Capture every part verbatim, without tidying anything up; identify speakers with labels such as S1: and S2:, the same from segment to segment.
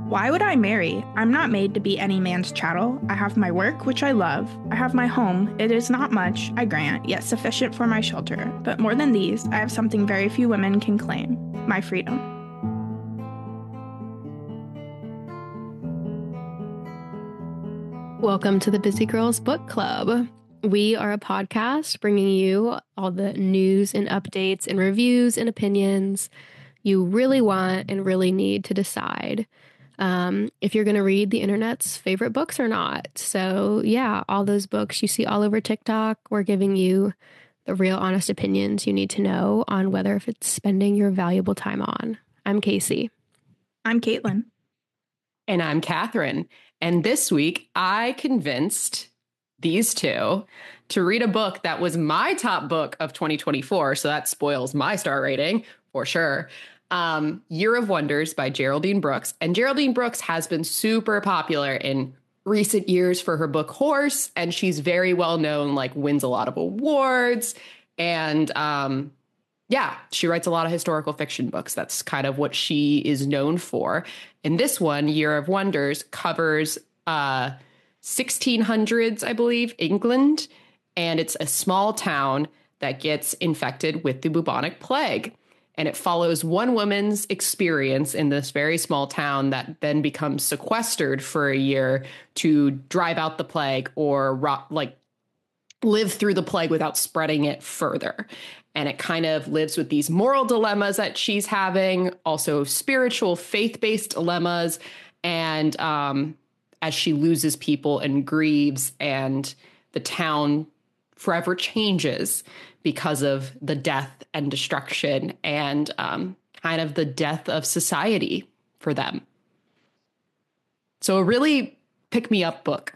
S1: Why would I marry? I'm not made to be any man's chattel. I have my work, which I love. I have my home. It is not much, I grant, yet sufficient for my shelter. But more than these, I have something very few women can claim, my freedom.
S2: Welcome to the Busy Girls Book Club. We are a podcast bringing you all the news and updates and reviews and opinions you really want and really need to decide um, if you're going to read the internet's favorite books or not. So yeah, all those books you see all over TikTok, we're giving you the real honest opinions you need to know on whether if it's spending your valuable time on. I'm Casey.
S1: I'm Caitlin.
S3: And I'm Catherine. And this week, I convinced these two to read a book that was my top book of twenty twenty-four. So that spoils my star rating for sure. Um, Year of Wonders by Geraldine Brooks. And Geraldine Brooks has been super popular in recent years for her book Horse. And she's very well known, like wins a lot of awards. And um, yeah, she writes a lot of historical fiction books. That's kind of what she is known for. And this one, Year of Wonders, covers uh, sixteen hundreds, I believe, England. And it's a small town that gets infected with the bubonic plague. And it follows one woman's experience in this very small town that then becomes sequestered for a year to drive out the plague or ro- like live through the plague without spreading it further. And it kind of lives with these moral dilemmas that she's having, also spiritual, faith-based dilemmas. And um, as she loses people and grieves, and the town forever changes because of the death and destruction and um, kind of the death of society for them. So a really pick-me-up book.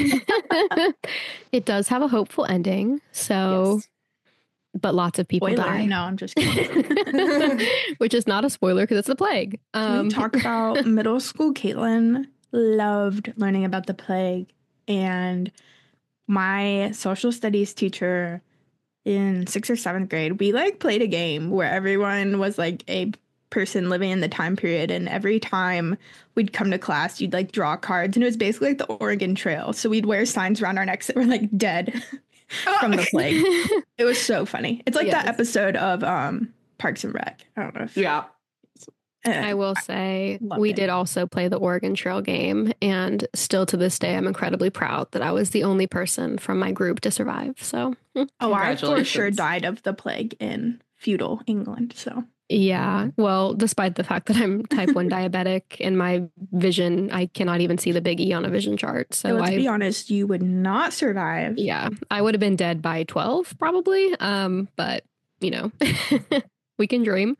S2: It does have a hopeful ending. So, yes. But lots of people
S1: Spoiler.
S2: die.
S1: No, I'm just kidding.
S2: Which is not a spoiler because it's the plague.
S1: Um, Can we talk about middle school? Caitlin loved learning about the plague. And my social studies teacher in sixth or seventh grade, we like played a game where everyone was like a person living in the time period, and every time we'd come to class, you'd like draw cards, and it was basically like the Oregon Trail. So we'd wear signs around our necks that were like dead from the plague. It was so funny. It's like yes. that episode of um Parks and Rec. I don't know if
S3: yeah.
S2: I will say we it. did also play the Oregon Trail game, and still to this day, I'm incredibly proud that I was the only person from my group to survive. So,
S1: oh, I for sure died of the plague in feudal England. So,
S2: yeah. Well, despite the fact that I'm type one diabetic and my vision, I cannot even see the big E on a vision chart. So,
S1: so let's
S2: I,
S1: be honest, you would not survive.
S2: Yeah, I would have been dead by twelve probably. Um, but you know, we can dream.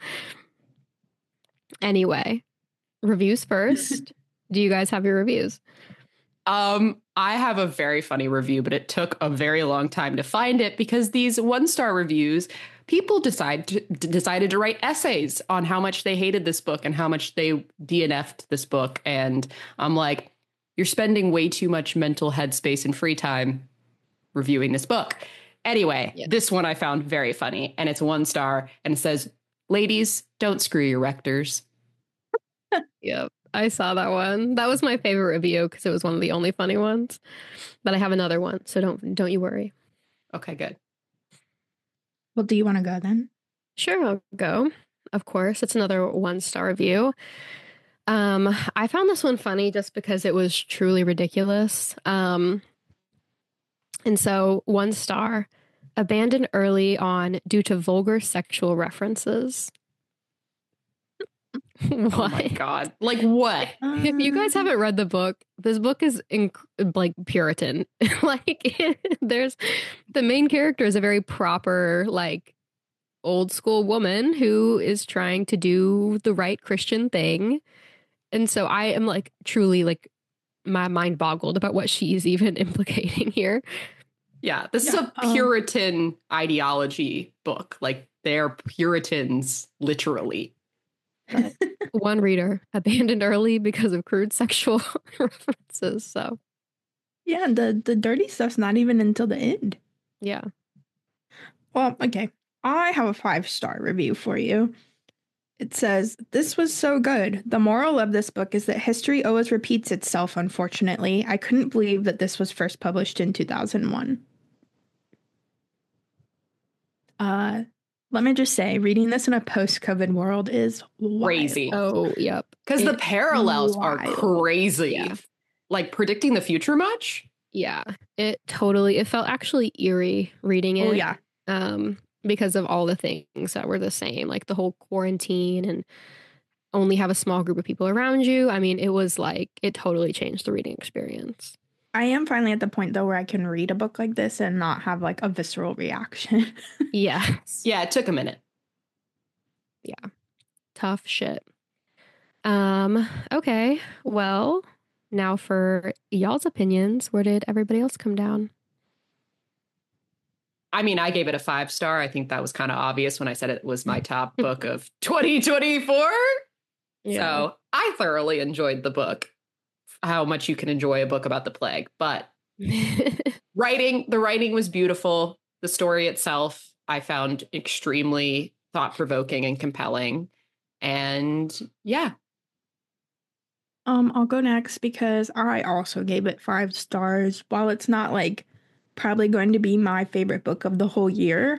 S2: Anyway, reviews first. Do you guys have your reviews?
S3: Um, I have a very funny review, but it took a very long time to find it because these one-star reviews, people decide to, decided to write essays on how much they hated this book and how much they D N F'd this book. And I'm like, you're spending way too much mental headspace and free time reviewing this book. Anyway, yes. This one I found very funny, and it's one star, and it says, ladies, don't screw your rectors.
S2: Yep, I saw that one. That was my favorite review because it was one of the only funny ones. But I have another one, so don't don't you worry.
S3: Okay, good.
S1: Well, do you want to go then?
S2: Sure, I'll go. Of course, it's another one-star review. Um, I found this one funny just because it was truly ridiculous. Um, and so, one star, abandoned early on due to vulgar sexual references. What?
S3: Oh my God. Like what?
S2: If you guys haven't read the book, this book is inc- like Puritan. Like there's the main character is a very proper, like old school woman who is trying to do the right Christian thing. And so I am like truly like my mind boggled about what she's even implicating here.
S3: Yeah, this
S1: yeah,
S3: is a Puritan um, ideology book. Like they're Puritans, literally.
S2: But one reader abandoned early because of crude sexual references. So,
S1: yeah, the the dirty stuff's not even until the end.
S2: Yeah.
S1: Well, okay. I have a five star review for you. It says, "This was so good. The moral of this book is that history always repeats itself, unfortunately. I couldn't believe that this was first published in two thousand one. Uh, let me just say, reading this in a post-COVID world is wild.
S3: Crazy.
S2: Oh, yep.
S3: Because the
S2: It's
S3: parallels are
S1: wild.
S3: crazy.
S2: Yeah.
S3: Like predicting the future much?
S2: Yeah, it totally, it felt actually eerie reading it.
S1: Oh, yeah.
S2: Um, because of all the things that were the same, like the whole quarantine and only have a small group of people around you. I mean, it was like, it totally changed the reading experience.
S1: I am finally at the point, though, where I can read a book like this and not have, like, a visceral reaction.
S2: Yeah.
S3: Yeah, it took a minute.
S2: Tough shit. Um, okay. Well, now for y'all's opinions. Where did everybody else come down?
S3: I mean, I gave it a five star. I think that was kind of obvious when I said it was my top book of twenty twenty-four. So I thoroughly enjoyed the book. How much you can enjoy a book about the plague. But writing, the writing was beautiful. The story itself, I found extremely thought-provoking and compelling. And yeah.
S1: Um, I'll go next because I also gave it five stars. While it's not, like, probably going to be my favorite book of the whole year,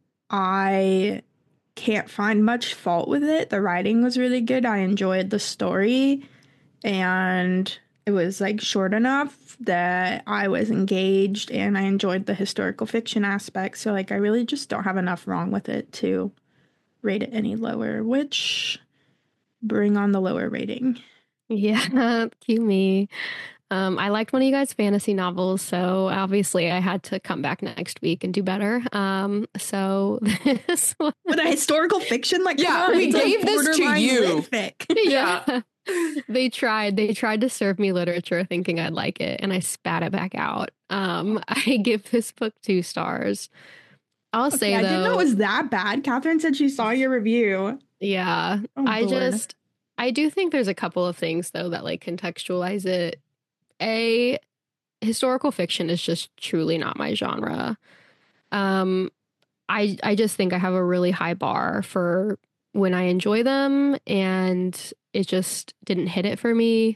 S1: I can't find much fault with it. The writing was really good. I enjoyed the story, and it was, like, short enough that I was engaged, and I enjoyed the historical fiction aspect. So, like, I really just don't have enough wrong with it to rate it any lower, which bring on the lower rating.
S2: Yeah, cue me. Um, I liked one of you guys' fantasy novels, so obviously I had to come back next week and do better. Um, so this one,
S1: With a historical fiction, like,
S3: Yeah,
S1: come on,
S3: we
S1: it's, like,
S3: gave this to
S1: borderline
S3: you.
S1: lit-fic.
S2: yeah, they tried. They tried to serve me literature, thinking I'd like it, and I spat it back out. Um, I give this book two stars. I'll
S1: Okay,
S2: say
S1: I
S2: though,
S1: didn't know it was that bad. Catherine said she saw your review.
S2: yeah,
S1: Oh,
S2: I
S1: Lord.
S2: just, I do think there's a couple of things though that like contextualize it. A, historical fiction is just truly not my genre. Um, I I just think I have a really high bar for when I enjoy them, and it just didn't hit it for me.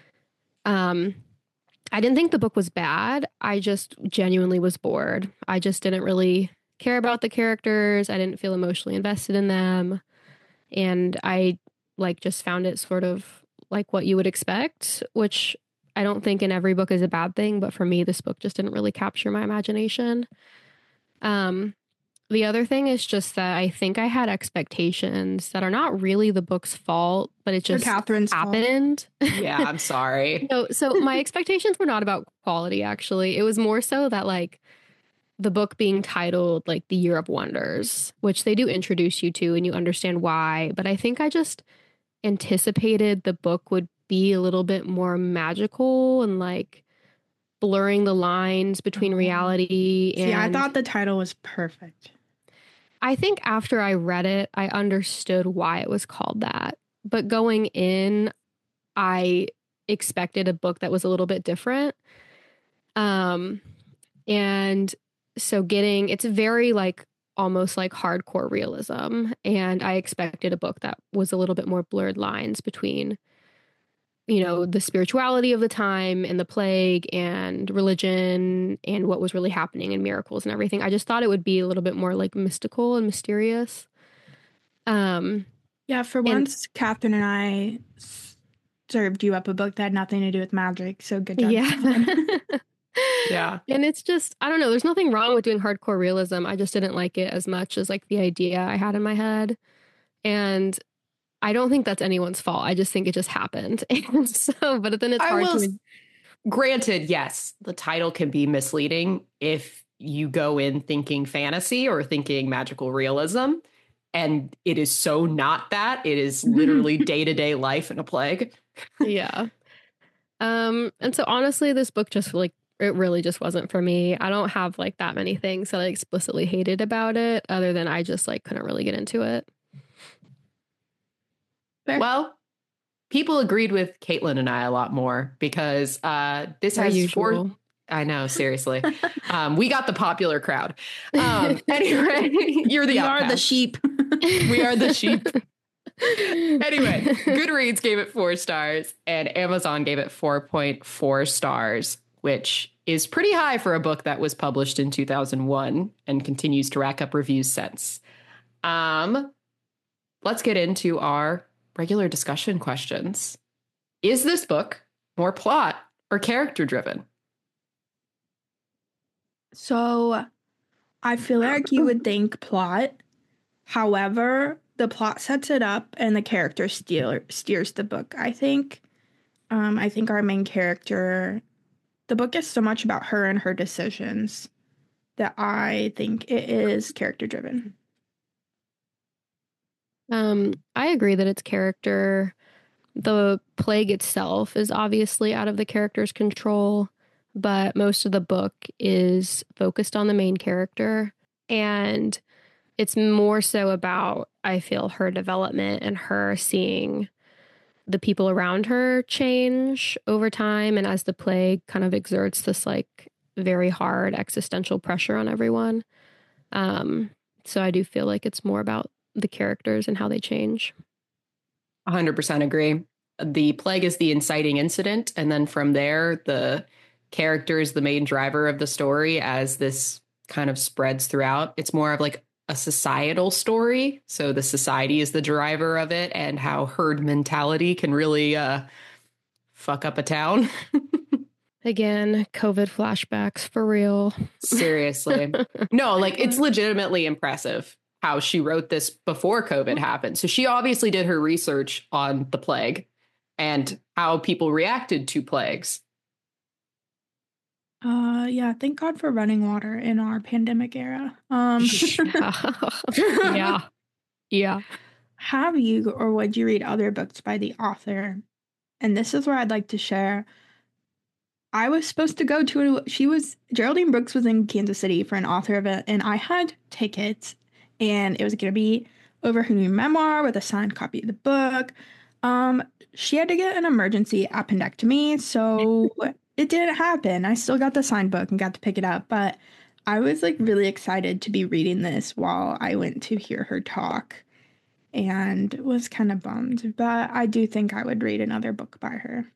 S2: Um, I didn't think the book was bad. I just genuinely was bored. I just didn't really care about the characters. I didn't feel emotionally invested in them, and I like just found it sort of like what you would expect, which I don't think in every book is a bad thing, but for me, this book just didn't really capture my imagination. Um, the other thing is just that I think I had expectations that are not really the book's fault, but it
S1: For
S2: just
S1: Catherine's fault.
S2: happened.
S3: Yeah, I'm sorry.
S2: No, so my expectations were not about quality, actually. It was more so that, like, the book being titled, like, The Year of Wonders, which they do introduce you to and you understand why. But I think I just anticipated the book would be a little bit more magical and, like, blurring the lines between
S1: Oh.
S2: reality and...
S1: See, I thought the title was perfect.
S2: I think after I read it, I understood why it was called that. But going in, I expected a book that was a little bit different. Um, and so getting, it's very like almost like hardcore realism. And I expected a book that was a little bit more blurred lines between, you know, the spirituality of the time and the plague and religion and what was really happening and miracles and everything. I just thought it would be a little bit more like mystical and mysterious. Um,
S1: Yeah, for
S2: And-
S1: once, Catherine and I s- served you up a book that had nothing to do with magic, so good job. Catherine.
S2: yeah.
S3: Yeah.
S2: And it's just, I don't know, there's nothing wrong with doing hardcore realism. I just didn't like it as much as like the idea I had in my head. And I don't think that's anyone's fault. I just think it just happened. And so, but then it's
S3: I
S2: hard
S3: will
S2: to.
S3: s- Granted, yes, the title can be misleading if you go in thinking fantasy or thinking magical realism. And it is so not that. It is literally day-to-day life in a plague.
S2: Yeah. Um, and so honestly, this book just like, it really just wasn't for me. I don't have like that many things that I explicitly hated about it, other than I just like couldn't really get into it.
S1: Fair.
S3: Well, people agreed with Caitlin and I a lot more because uh, this
S2: As
S3: has
S2: usual.
S3: four. I know, seriously. um, we got the popular crowd. Um, anyway, you're the
S1: We are the
S3: outcast.
S1: sheep.
S3: We are the sheep. Anyway, Goodreads gave it four stars and Amazon gave it four point four stars, which is pretty high for a book that was published in two thousand one and continues to rack up reviews since. Um, let's get into our regular discussion questions. Is this book more plot or character driven?
S1: So I feel like you would think plot. However, the plot sets it up and the character steer, steers the book, I think. Um, I think our main character, the book is so much about her and her decisions that I think it is character driven.
S2: Um, I agree that it's character. The plague itself is obviously out of the character's control, but most of the book is focused on the main character. And it's more so about, I feel, her development and her seeing the people around her change over time. And as the plague kind of exerts this like very hard existential pressure on everyone. Um, so I do feel like it's more about the characters and how they change.
S3: one hundred percent agree. The plague is the inciting incident. And then from there, the character is the main driver of the story as this kind of spreads throughout. It's more of like a societal story. So the society is the driver of it and how herd mentality can really uh, fuck up a town.
S2: Again, COVID flashbacks for real.
S3: Seriously. No, like it's legitimately impressive how she wrote this before COVID happened. So she obviously did her research on the plague and how people reacted to plagues.
S1: Uh, yeah, thank God for running water in our pandemic era. Um,
S2: yeah. Yeah.
S1: Have you or would you read other books by the author? And this is where I'd like to share. I was supposed to go to, she was, Geraldine Brooks was in Kansas City for an author event, and I had tickets, and it was going to be over her new memoir with a signed copy of the book. Um, she had to get an emergency appendectomy, so it didn't happen. I still got the signed book and got to pick it up, but I was like really excited to be reading this while I went to hear her talk and was kind of bummed, but I do think I would read another book by her.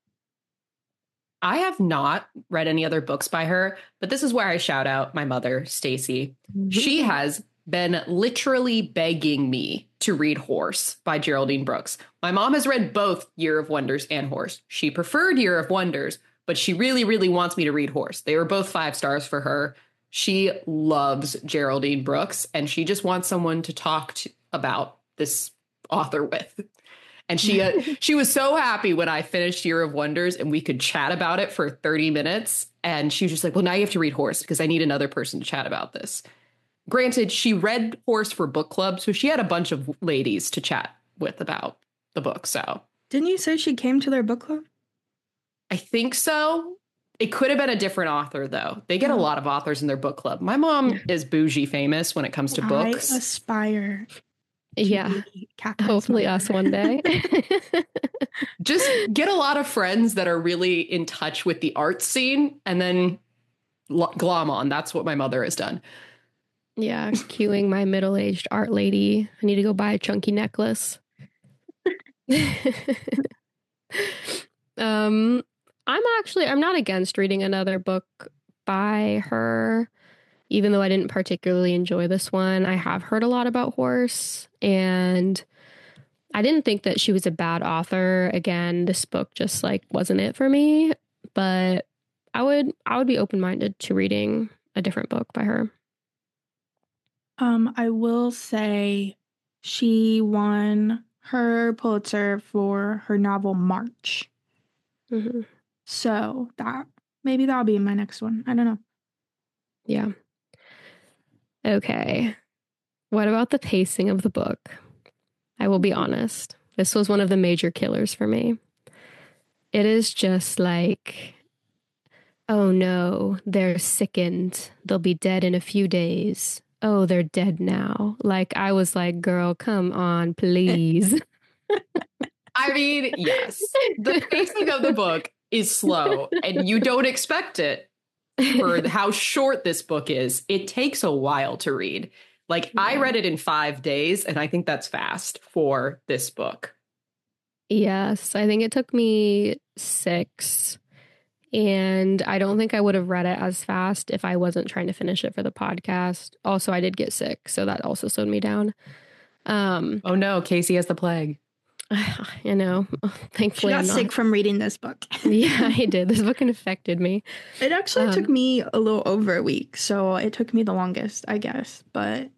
S3: I have not read any other books by her, but this is where I shout out my mother, Stacy. Mm-hmm. She has been literally begging me to read Horse by Geraldine Brooks. My mom has read both Year of Wonders and Horse. She preferred Year of Wonders, but she really, really wants me to read Horse. They were both five stars for her. She loves Geraldine Brooks, and she just wants someone to talk to, about this author with. And she uh, she was so happy when I finished Year of Wonders and we could chat about it for thirty minutes. And she was just like, well, now you have to read Horse because I need another person to chat about this. Granted, she read Horse for book club, so she had a bunch of ladies to chat with about the book. So
S1: didn't you say she came to their book club?
S3: I think so. It could have been a different author, though. They get oh. a lot of authors in their book club. My mom is bougie famous when it comes to books.
S1: I aspire.
S2: Yeah, hopefully us one day.
S3: Just get a lot of friends that are really in touch with the art scene and then glom on. That's what my mother has done.
S2: Yeah, cueing my middle-aged art lady. I need to go buy a chunky necklace. um, I'm actually, I'm not against reading another book by her. Even though I didn't particularly enjoy this one, I have heard a lot about Horse, and I didn't think that she was a bad author. Again, this book just like wasn't it for me, but I would I would be open-minded to reading a different book by her.
S1: Um, I will say she won her Pulitzer for her novel March. Mm-hmm. So that maybe that'll be my next one. I don't know.
S2: Yeah. Okay. What about the pacing of the book? I will be honest. This was one of the major killers for me. It is just like, oh no, they're sickened. They'll be dead in a few days. Oh, they're dead now. Like, I was like, girl, come on, please.
S3: I mean, yes. The pacing of the book is slow, and you don't expect it. For how short this book is, it takes a while to read. Like yeah. I read it in five days, and I think that's fast for this book.
S2: Yes, I think it took me six. And I don't think I would have read it as fast if I wasn't trying to finish it for the podcast. Also, I did get sick, so that also slowed me down. Um,
S3: oh no, Casey has the plague.
S2: You know, thankfully
S1: she got
S2: I'm not.
S1: sick from reading this book.
S2: Yeah, I did. This book infected me.
S1: It actually um, took me a little over a week, so it took me the longest, I guess. But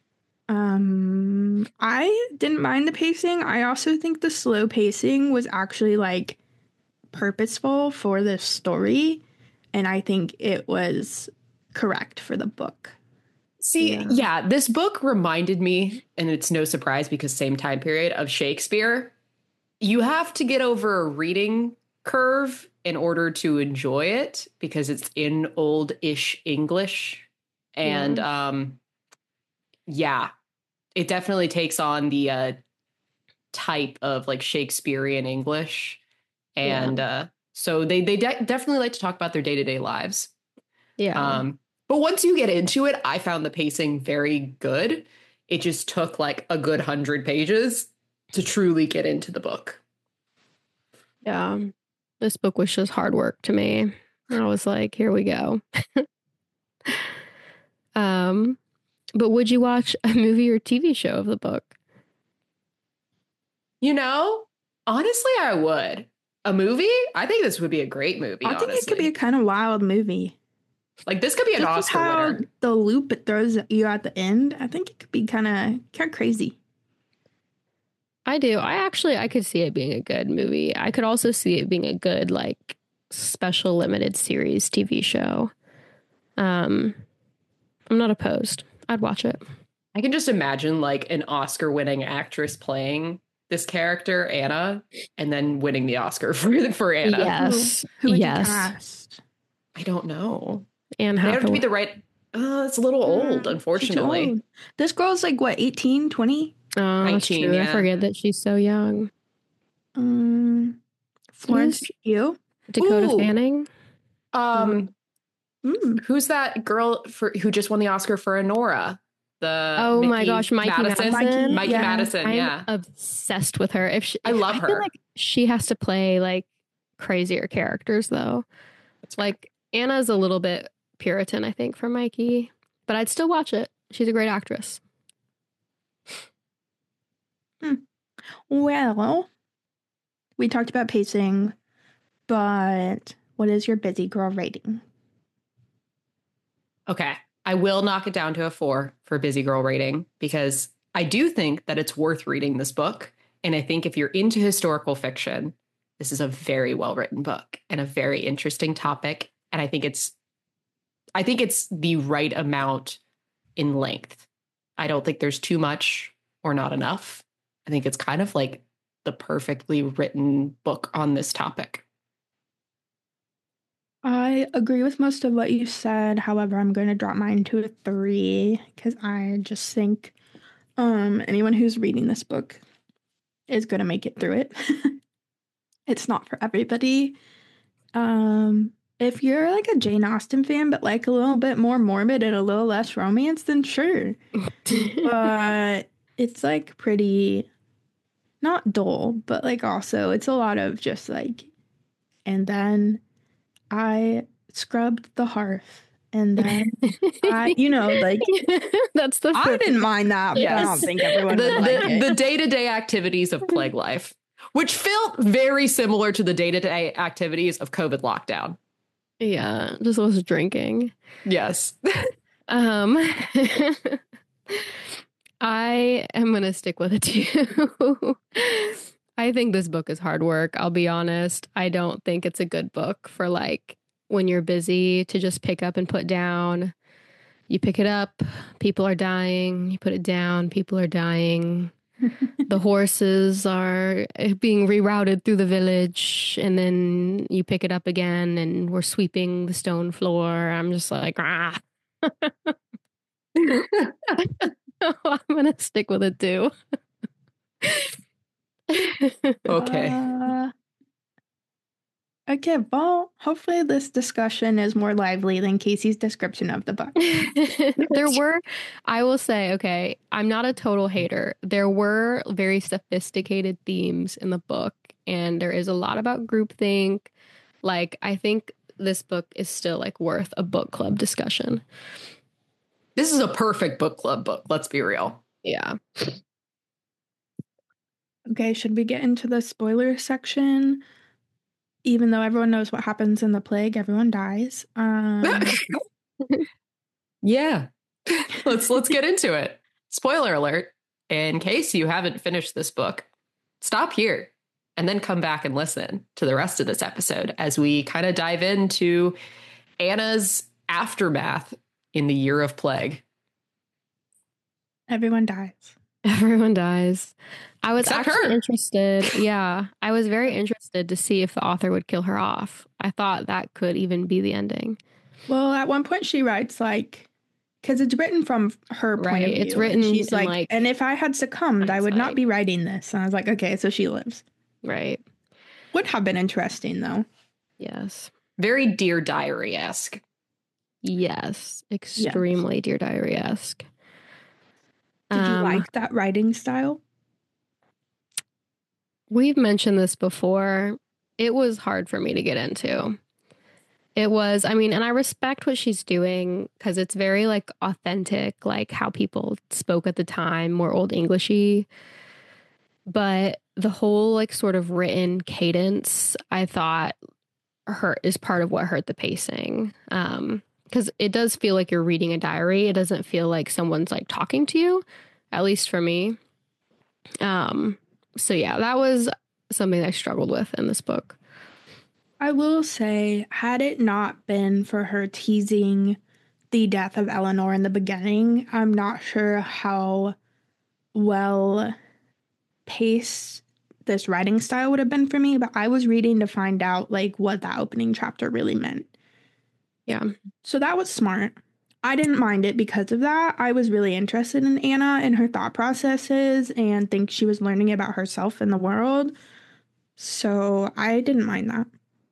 S1: um, I didn't mind the pacing. I also think the slow pacing was actually like purposeful for this story, and I think it was correct for the book.
S3: See, yeah. yeah, this book reminded me, and it's no surprise because same time period, of Shakespeare. You have to get over a reading curve in order to enjoy it because it's in old-ish English. And yeah, um, yeah it definitely takes on the uh, type of like Shakespearean English. And yeah. uh, so they they de- definitely like to talk about their day-to-day lives.
S2: Yeah.
S3: Um, but once you get into it, I found the pacing very good. It just took like a good hundred pages to truly get into the book.
S2: Yeah. This book was just hard work to me. I was like, here we go. um, but would you watch a movie or T V show of the book?
S3: You know, honestly, I would. A movie? I think this would be a great movie.
S1: I think
S3: honestly.
S1: it could be a kind of wild movie.
S3: Like this could be an
S1: Just
S3: Oscar
S1: how
S3: winner.
S1: The loop it throws you at the end, I think it could be kind of kind of crazy.
S2: I do. I actually I could see it being a good movie. I could also see it being a good like special limited series T V show. Um, I'm not opposed. I'd watch it.
S3: I can just imagine like an Oscar-winning actress playing this character, Anna, and then winning the Oscar for for Anna.
S2: Yes.
S1: Who, who would
S2: yes.
S1: you cast?
S3: I don't know.
S2: Anne
S3: Hathaway. They have to be
S2: Hathaway.
S3: the right. Uh, it's a little old, unfortunately.
S1: Old. This girl's like what, eighteen, twenty?
S2: Oh, that's true. Yeah. I forget that she's so young.
S1: Um, Florence Pugh,
S2: Dakota
S3: Ooh.
S2: Fanning.
S3: Um,
S1: mm.
S3: who's that girl for who just won the Oscar for Anora? The
S2: oh
S3: Mickey
S2: my gosh, Mikey
S3: Madison.
S2: Madison.
S3: Mikey
S1: yeah.
S3: Madison.
S2: I'm
S3: Yeah,
S2: obsessed with her. If she,
S3: I love
S2: I
S3: her.
S2: feel like she has to play like crazier characters though. It's like Anna's a little bit Puritan, I think, for Mikey, but I'd still watch it. She's a great actress.
S1: Hmm. Well, we talked about pacing, but what is your busy girl rating?
S3: Okay. I will knock it down to a four for busy girl rating because I do think that it's worth reading this book. And I think if you're into historical fiction, this is a very well written book and a very interesting topic. And I think it's I think it's the right amount in length. I don't think there's too much or not enough. I think it's kind of like the perfectly written book on this topic.
S1: I agree with most of what you said. However, I'm going to drop mine to a three because I just think um, anyone who's reading this book is going to make it through it. It's not for everybody. Um, if you're like a Jane Austen fan, but like a little bit more morbid and a little less romance, then sure. But it's like pretty, not dull, but like also it's a lot of just like, and then I scrubbed the hearth, and then I, you know, like
S2: that's the.
S1: I didn't mind that, but yes. I don't think everyone
S3: the,
S1: would like
S3: the,
S1: it.
S3: The day-to-day activities of plague life, which felt very similar to the day-to-day activities of COVID lockdown.
S2: Yeah, just was drinking.
S3: Yes.
S2: um, I am gonna stick with it too. I think this book is hard work. I'll be honest. I don't think it's a good book for like when you're busy to just pick up and put down. You pick it up, people are dying. You put it down, people are dying. The horses are being rerouted through the village, and then you pick it up again and we're sweeping the stone floor. I'm just like, ah. I'm going to stick with it too.
S3: Okay.
S1: Uh, Okay, well, hopefully this discussion is more lively than Casey's description of the book.
S2: There were, I will say, okay, I'm not a total hater. There were very sophisticated themes in the book, and there is a lot about groupthink. Like, I think this book is still like worth a book club discussion.
S3: This is a perfect book club book. Let's be real.
S2: Yeah.
S1: Okay, should we get into the spoiler section? Even though everyone knows what happens in the plague, everyone dies. Um,
S3: yeah. let's let's get into it. Spoiler alert. In case you haven't finished this book, stop here and then come back and listen to the rest of this episode as we kind of dive into Anna's aftermath in the year of plague.
S1: everyone dies.
S2: Everyone dies. I was
S3: Except
S2: actually
S3: her.
S2: interested. Yeah. I was very interested to see if the author would kill her off. I thought that could even be the ending.
S1: Well, at one point she writes like, because it's written from her point
S2: Right,
S1: of view.
S2: it's written
S1: and she's
S2: in,
S1: like,
S2: like,
S1: and if I had succumbed, I would not
S2: hindsight.
S1: be writing this. And I was like, okay, so she lives.
S2: Right.
S1: Would have been interesting though.
S2: Yes.
S3: Very Dear Diary-esque.
S2: Yes. Extremely Dear Diary-esque.
S1: Did you
S2: Um,
S1: like that writing style?
S2: We've mentioned this before. It was hard for me to get into. It was, I mean, and I respect what she's doing because it's very like authentic, like how people spoke at the time, more Old Englishy. But the whole like sort of written cadence, I thought hurt is part of what hurt the pacing. Um, because it does feel like you're reading a diary. It doesn't feel like someone's like talking to you, at least for me. Um, so yeah, that was something I struggled with in this book.
S1: I will say, had it not been for her teasing the death of Eleanor in the beginning, I'm not sure how well paced this writing style would have been for me, but I was reading to find out like what that opening chapter really meant.
S2: Yeah.
S1: So that was smart. I didn't mind it because of that. I was really interested in Anna and her thought processes and think she was learning about herself and the world. So I didn't mind that.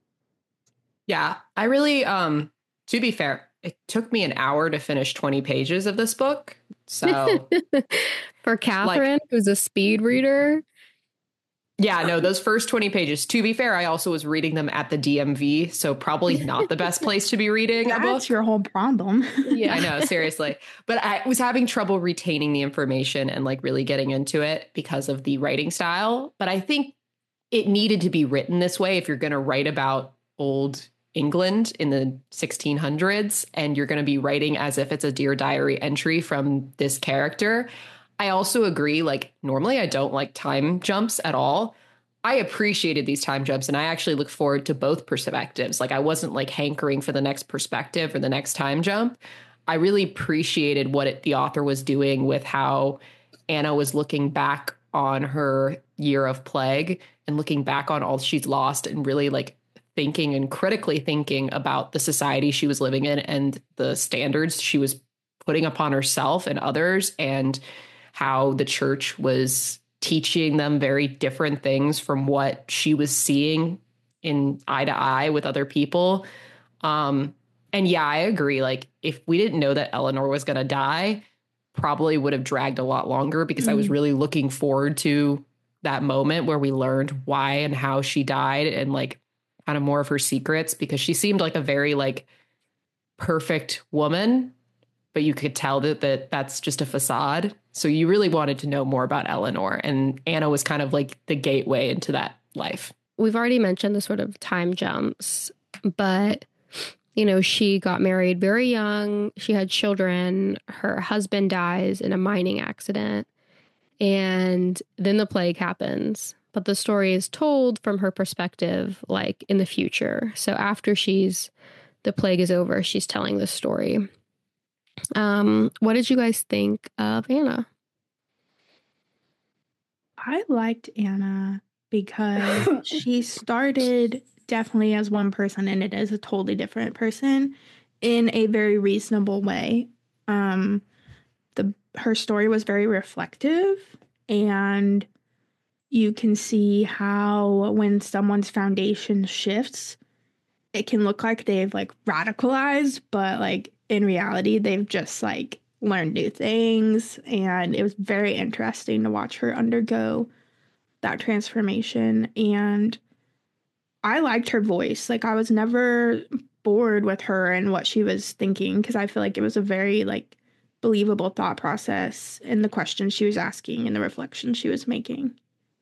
S3: Yeah, I really, um, to be fair, it took me an hour to finish twenty pages of this book. So
S2: For Catherine, who's a speed reader.
S3: yeah, no, those first twenty pages, to be fair, I also was reading them at the D M V. So probably not the best place to be reading a book.
S1: That's your whole problem.
S2: Yeah,
S3: I know, seriously. But I was having trouble retaining the information and like really getting into it because of the writing style. But I think it needed to be written this way if you're going to write about old England in the sixteen hundreds and you're going to be writing as if it's a Dear Diary entry from this character. I also agree, like, normally I don't like time jumps at all. I appreciated these time jumps and I actually look forward to both perspectives. Like, I wasn't like hankering for the next perspective or the next time jump. I really appreciated what it, the author was doing with how Anna was looking back on her year of plague and looking back on all she's lost and really like thinking and critically thinking about the society she was living in and the standards she was putting upon herself and others, and how the church was teaching them very different things from what she was seeing in eye to eye with other people. Um, and yeah, I agree. Like, if we didn't know that Eleanor was going to die, probably would have dragged a lot longer because mm. I was really looking forward to that moment where we learned why and how she died and like kind of more of her secrets, because she seemed like a very like perfect woman, but you could tell that, that that's just a facade. So you really wanted to know more about Eleanor, and Anna was kind of like the gateway into that life.
S2: We've already mentioned the sort of time jumps, but you know, she got married very young. She had children. Her husband dies in a mining accident. And then the plague happens. But the story is told from her perspective, like in the future. So after she's, the plague is over, she's telling this story. Um, what did you guys think of Anna?
S1: I liked Anna because she started definitely as one person and it is a totally different person in a very reasonable way. Um, the her story was very reflective, and you can see how when someone's foundation shifts, it can look like they've like radicalized, but like in reality, they've just like learned new things. And it was very interesting to watch her undergo that transformation. And I liked her voice. Like I was never bored with her and what she was thinking, because I feel like it was a very like believable thought process in the questions she was asking and the reflections she was making.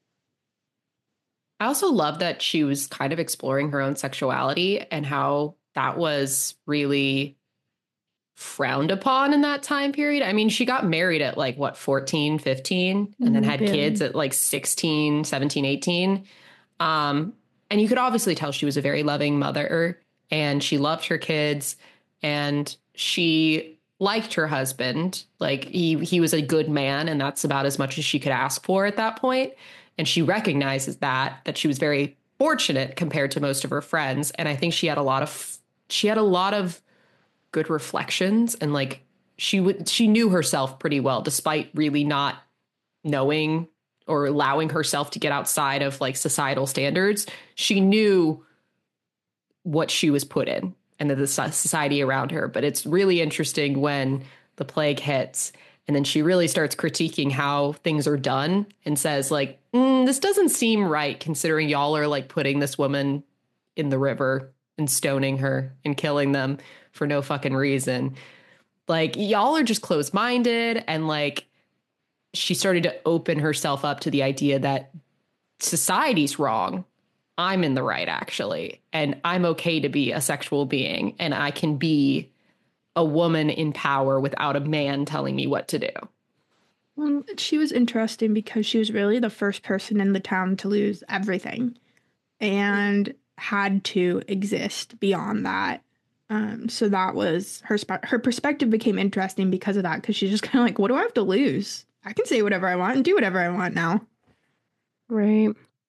S3: I also love that she was kind of exploring her own sexuality and how that was really frowned upon in that time period. I mean, she got married at like, what, fourteen, fifteen, and then had
S1: Yeah.
S3: kids at like sixteen, seventeen, eighteen. Um, and you could obviously tell she was a very loving mother and she loved her kids and she liked her husband. Like he, he was a good man, and that's about as much as she could ask for at that point. And she recognizes that, that she was very fortunate compared to most of her friends. And I think she had a lot of, she had a lot of good reflections, and like she would, she knew herself pretty well, despite really not knowing or allowing herself to get outside of like societal standards. She knew what she was put in and the society around her. But it's really interesting when the plague hits and then she really starts critiquing how things are done and says like, mm, this doesn't seem right considering y'all are like putting this woman in the river and stoning her and killing them for no fucking reason. Like y'all are just closed-minded. And like she started to open herself up to the idea that society's wrong. I'm in the right, actually. And I'm okay to be a sexual being. And I can be a woman in power without a man telling me what to do.
S1: Well, she was interesting because she was really the first person in the town to lose everything and had to exist beyond that. Um, so that was her sp- her perspective became interesting because of that, because she's just kind of like, what do I have to lose? I can say whatever I want and do whatever I want now.
S2: Right.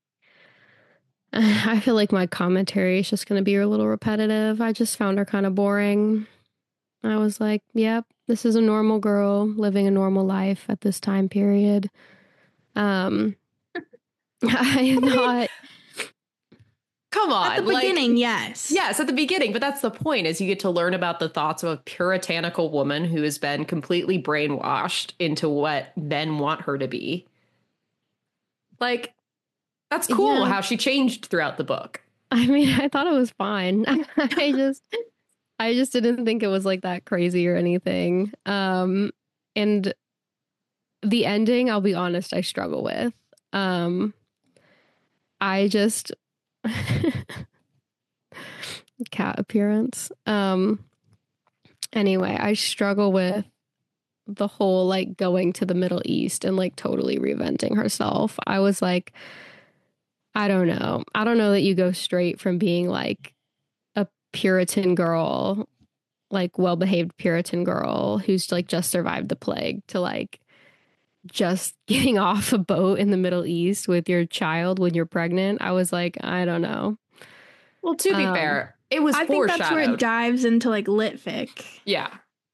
S2: I feel like my commentary is just going to be a little repetitive. I just found her kind of boring. I was like, yep, this is a normal girl living a normal life at this time period. Um, I thought...
S3: Come on.
S1: At the
S3: like,
S1: beginning, yes.
S3: Yes, at the beginning. But that's the point, is you get to learn about the thoughts of a puritanical woman who has been completely brainwashed into what men want her to be. Like, that's cool
S2: Yeah.
S3: how she changed throughout the book.
S2: I mean, I thought it was fine. I just... I just didn't think it was like that crazy or anything. Um, and the ending, I'll be honest, I struggle with. Um, I just cat appearance. Um, anyway, I struggle with the whole like going to the Middle East and like totally reinventing herself. I was like, I don't know. I don't know that you go straight from being like Puritan girl, like well-behaved Puritan girl who's like just survived the plague, to like just getting off a boat in the Middle East with your child when you're pregnant. I was like, I don't know.
S3: Well, to be
S2: Um,
S3: fair, it was
S1: I think
S3: foreshadowed.
S1: that's where it dives into like litfic.
S3: Yeah.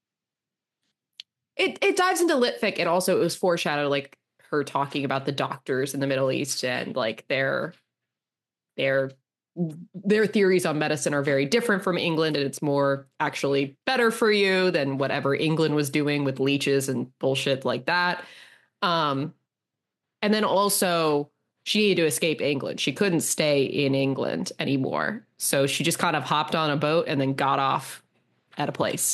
S3: It it dives into litfic, and also it was foreshadowed, like her talking about the doctors in the Middle East and like their their their theories on medicine are very different from England, and it's more actually better for you than whatever England was doing with leeches and bullshit like that. Um, and then also she needed to escape England. She couldn't stay in England anymore. So she just kind of hopped on a boat and then got off at a place.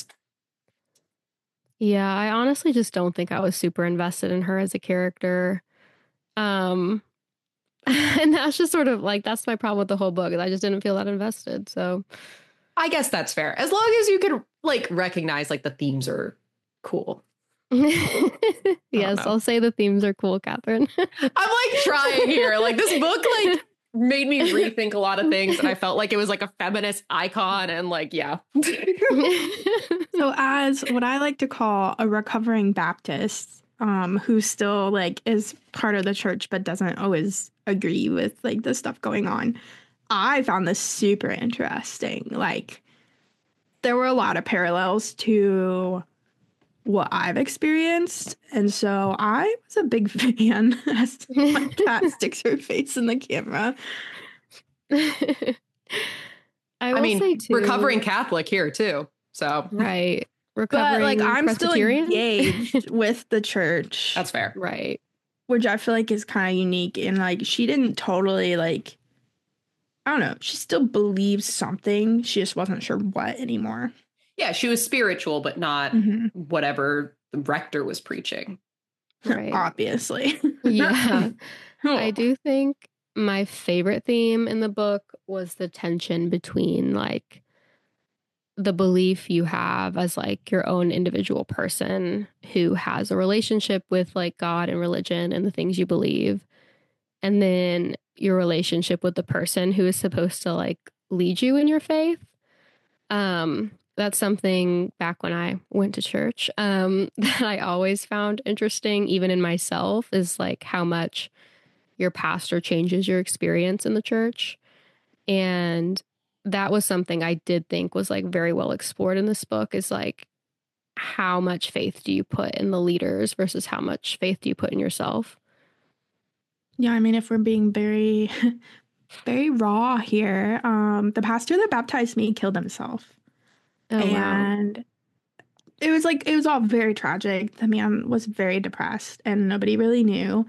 S2: Yeah, I honestly just don't think I was super invested in her as a character. Um, and that's just sort of like, that's my problem with the whole book. I just didn't feel that invested. So
S3: I guess that's fair. As long as you could like recognize like the themes are cool.
S2: yes, I'll say the themes are cool, Catherine.
S3: I'm like trying here. Like this book like made me rethink a lot of things. And I felt like it was like a feminist icon, and like, yeah.
S1: So as what I like to call a recovering Baptist, um, who still like is part of the church but doesn't always agree with like the stuff going on, I found this super interesting. Like there were a lot of parallels to what I've experienced, and so I was a big fan as my cat sticks her face in the camera.
S2: I
S3: I
S2: will
S3: mean,
S2: say too,
S3: recovering Catholic here too. So
S2: right.
S1: But
S2: Recovering
S1: like I'm still
S2: Presbyterian.
S1: engaged with the church,
S3: that's fair.
S2: Right.
S1: which I feel like is kind of unique. And like she didn't totally like, I don't know, she still believes something. She just wasn't sure what anymore.
S3: Yeah, she was spiritual, but not
S1: Mhm.
S3: whatever the rector was preaching.
S2: Right.
S1: Obviously.
S2: Yeah.
S1: Oh.
S2: I do think my favorite theme in the book was the tension between like the belief you have as like your own individual person who has a relationship with like God and religion and the things you believe, and then your relationship with the person who is supposed to like lead you in your faith. Um, that's something back when I went to church, um, that I always found interesting, even in myself, is like how much your pastor changes your experience in the church. And that was something I did think was like very well explored in this book, is like how much faith do you put in the leaders versus how much faith do you put in yourself?
S1: Yeah, I mean, if we're being very, very raw here, um, the pastor that baptized me killed himself.
S2: Oh, wow.
S1: And it was like, it was all very tragic. The man was very depressed and nobody really knew.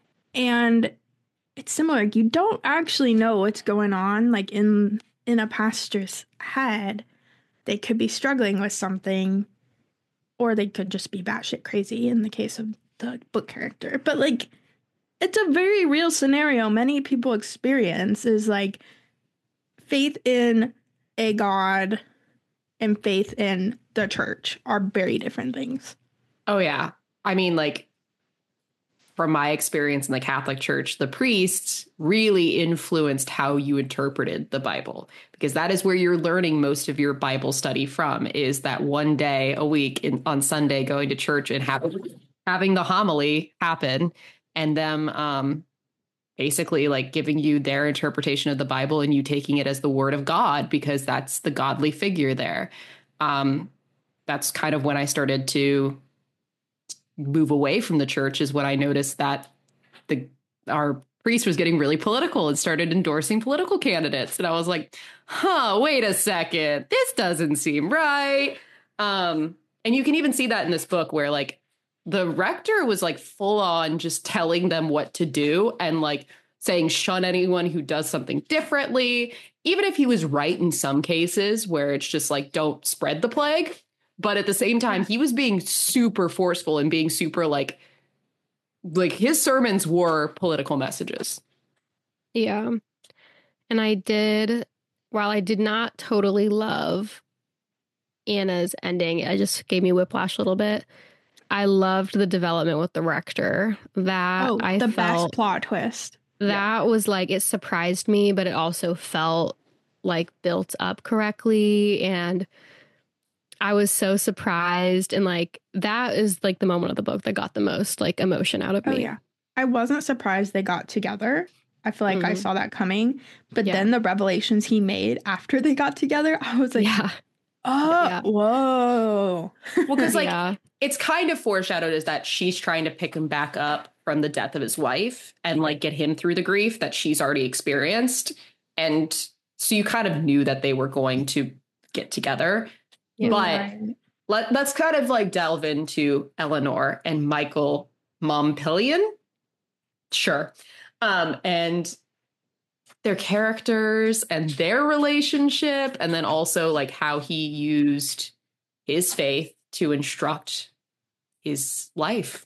S1: And it's similar. You don't actually know what's going on, like in in a pastor's head. They could be struggling with something, or they could just be batshit crazy in the case of the book character. But like, it's a very real scenario many people experience, is like faith in a God and faith in the church are very different things.
S3: Oh, yeah. I mean, like, from my experience in the Catholic Church, the priests really influenced how you interpreted the Bible, because that is where you're learning most of your Bible study from, is that one day a week in, on Sunday, going to church and having, having the homily happen, and them um, basically like giving you their interpretation of the Bible and you taking it as the word of God, because that's the godly figure there. Um, that's kind of when I started to move away from the church, is when I noticed that the our priest was getting really political and started endorsing political candidates. And I was like, huh, wait a second, this doesn't seem right. Um, and you can even see that in this book, where like the rector was like full on just telling them what to do and like saying, shun anyone who does something differently, even if he was right in some cases where it's just like, don't spread the plague. But at the same time, he was being super forceful and being super like, like his sermons were political messages.
S2: Yeah. And I did, while I did not totally love Anna's ending, I just gave me whiplash a little bit. I loved the development with the rector. That
S1: Oh,
S2: I
S1: the
S2: felt
S1: best plot twist.
S2: that
S3: Yeah.
S2: was like, it surprised me, but it also felt like built up correctly. And I was so surprised. And like, that is like the moment of the book that got the most like emotion out of
S1: Oh,
S2: me.
S1: yeah. I wasn't surprised they got together. I feel like I
S2: Mhm.
S1: saw that coming. But
S2: Yeah.
S1: then the revelations he made after they got together, I was like,
S2: Yeah.
S1: oh,
S2: Yeah.
S1: whoa.
S3: Well, because like
S2: Yeah.
S3: it's kind of foreshadowed as that she's trying to pick him back up from the death of his wife and like get him through the grief that she's already experienced. And so you kind of knew that they were going to get together.
S2: Yeah.
S3: But
S1: Right.
S3: let, let's kind of like delve into Eleanor and Michael Mompillion. Sure. Um, and their characters and their relationship, and then also like how he used his faith to instruct his life.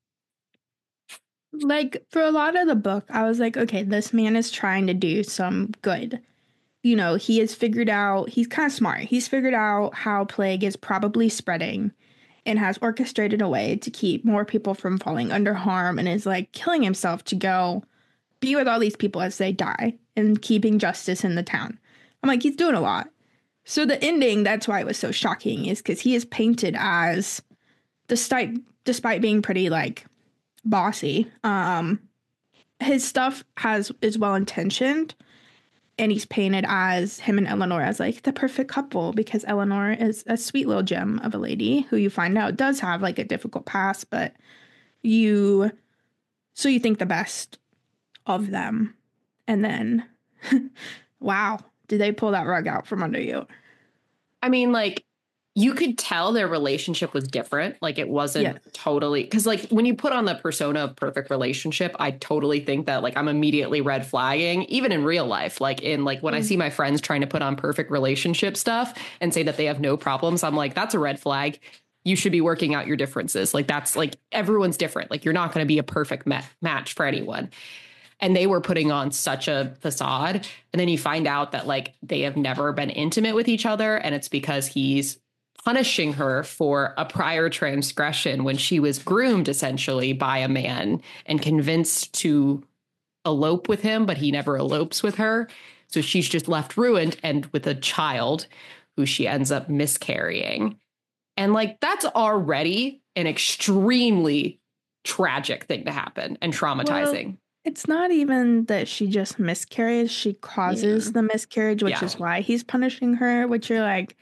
S1: Like, for a lot of the book, I was like, okay, this man is trying to do some good. You know, he has figured out, he's kind of smart. He's figured out how plague is probably spreading and has orchestrated a way to keep more people from falling under harm, and is like killing himself to go be with all these people as they die and keeping justice in the town. I'm like, he's doing a lot. So the ending, that's why it was so shocking, is because he is painted as, despite despite being pretty like bossy, um, his stuff has is well intentioned, and he's painted as him and Eleanor as like the perfect couple, because Eleanor is a sweet little gem of a lady who you find out does have like a difficult past, but you so you think the best of them. And then wow, did they pull that rug out from under you?
S3: I mean, like, you could tell their relationship was different. Like, it wasn't
S1: Yeah.
S3: totally, because like when you put on the persona of perfect relationship, I totally think that like I'm immediately red flagging, even in real life. Like in like when mm. I see my friends trying to put on perfect relationship stuff and say that they have no problems, I'm like, that's a red flag. You should be working out your differences. Like that's like everyone's different. Like you're not going to be a perfect ma- match for anyone. And they were putting on such a facade. And then you find out that like they have never been intimate with each other. And it's because he's punishing her for a prior transgression when she was groomed essentially by a man and convinced to elope with him, but he never elopes with her. So she's just left ruined and with a child who she ends up miscarrying. And like, that's already an extremely tragic thing to happen and traumatizing.
S1: Well, it's not even that she just miscarries. She causes yeah. the miscarriage, which yeah. is why he's punishing her, which you're like,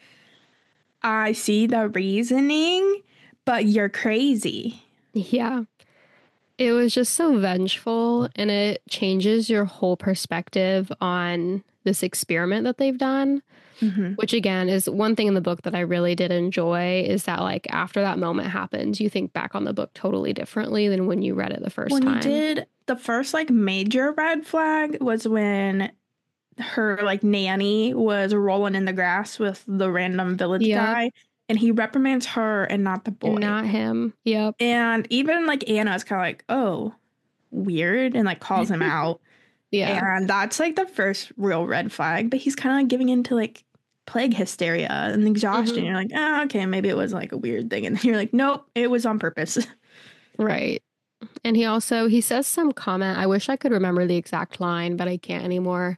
S1: I see the reasoning, but you're crazy.
S2: Yeah. It was just so vengeful, and it changes your whole perspective on this experiment that they've done, mm-hmm. which again is one thing in the book that I really did enjoy is that like after that moment happens, you think back on the book totally differently than when you read it the first
S1: when
S2: time.
S1: When you did, the first like major red flag was when her like nanny was rolling in the grass with the random village yep. guy, and he reprimands her and not the boy,
S2: and not him. Yep.
S1: And even like Anna is kind of like, oh, weird, and like calls him out.
S2: Yeah.
S1: And that's like the first real red flag. But he's kind of like giving into like plague hysteria and exhaustion. Mm-hmm. You're like, oh, okay, maybe it was like a weird thing, and then you're like, nope, it was on purpose.
S2: Right. And he also he says some comment. I wish I could remember the exact line, but I can't anymore.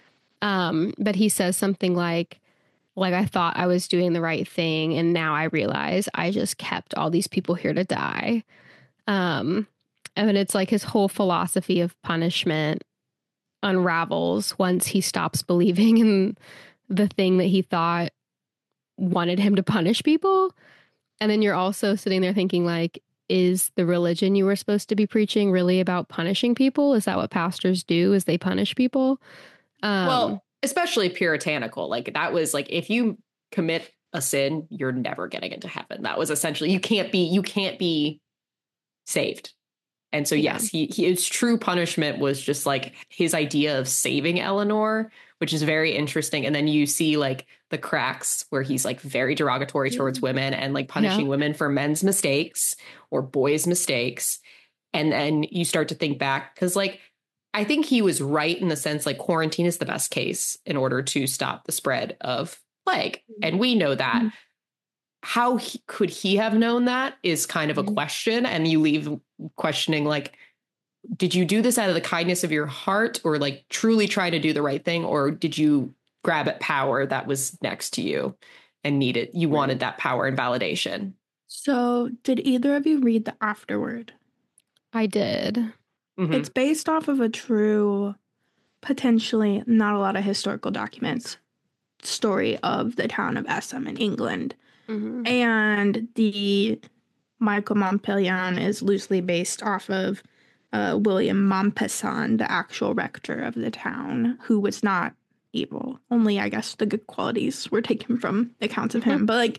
S2: Um, but he says something like, like, I thought I was doing the right thing, and now I realize I just kept all these people here to die. Um, and then it's like his whole philosophy of punishment unravels once he stops believing in the thing that he thought wanted him to punish people. And then you're also sitting there thinking, like, is the religion you were supposed to be preaching really about punishing people? Is that what pastors do, is they punish people? Um,
S3: well, especially puritanical. Like that was like, if you commit a sin, you're never getting into heaven. That was essentially, you can't be, you can't be saved. And so, yeah. yes, he, he, his true punishment was just like his idea of saving Eleanor, which is very interesting. And then you see like the cracks where he's like very derogatory towards women and like punishing yeah. women for men's mistakes or boys' mistakes. And then you start to think back because like, I think he was right in the sense like quarantine is the best case in order to stop the spread of plague. And we know that. Mm-hmm. How he, could he have known that is kind of a question. And you leave questioning, like, did you do this out of the kindness of your heart or like truly try to do the right thing? Or did you grab at power that was next to you and needed, you right. wanted that power and validation?
S1: So did either of you read the afterword?
S2: I did.
S1: Mm-hmm. It's based off of a true, potentially not a lot of historical documents, story of the town of Essen in England. Mm-hmm. And the Michael Montpellier is loosely based off of uh, William Mompesson, the actual rector of the town, who was not evil. Only, I guess, the good qualities were taken from accounts of him. Mm-hmm. But, like,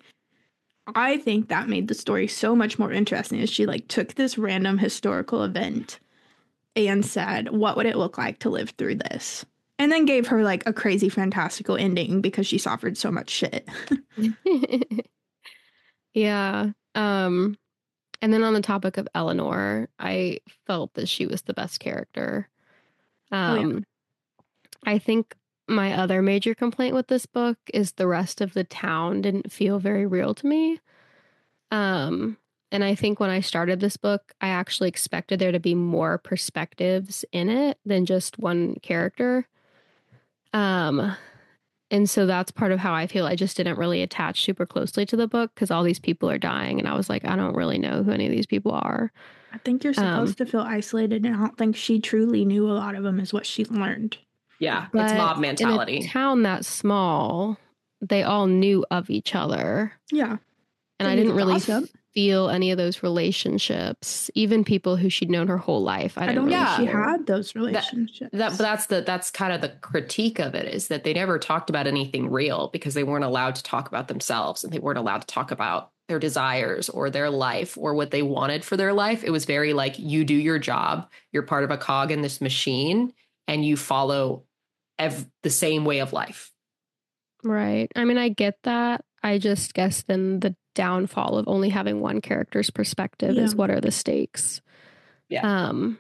S1: I think that made the story so much more interesting as she, like, took this random historical event and said, what would it look like to live through this? And then gave her, like, a crazy, fantastical ending because she suffered so much shit.
S2: Yeah. Um, and then on the topic of Eleanor, I felt that she was the best character. Um, oh, yeah. I think my other major complaint with this book is the rest of the town didn't feel very real to me. Um, and I think when I started this book, I actually expected there to be more perspectives in it than just one character. Um, and so that's part of how I feel I just didn't really attach super closely to the book because all these people are dying. And I was like, I don't really know who any of these people are.
S1: I think you're supposed um, to feel isolated. And I don't think she truly knew a lot of them is what she learned.
S3: Yeah, but it's mob mentality.
S2: In a town that small, they all knew of each other.
S1: Yeah.
S2: And I didn't really, f- feel any of those relationships, even people who she'd known her whole life. I,
S1: I
S2: didn't
S1: don't
S2: really
S1: think she
S2: feel.
S1: had those relationships.
S3: That, but that's the that's kind of the critique of it, is that they never talked about anything real because they weren't allowed to talk about themselves, and they weren't allowed to talk about their desires or their life or what they wanted for their life. It was very like, you do your job, you're part of a cog in this machine, and you follow ev- the same way of life.
S2: Right. I mean, I get that. I just guess then the downfall of only having one character's perspective
S1: Yeah.
S2: is what are the stakes.
S3: Yeah.
S2: Um,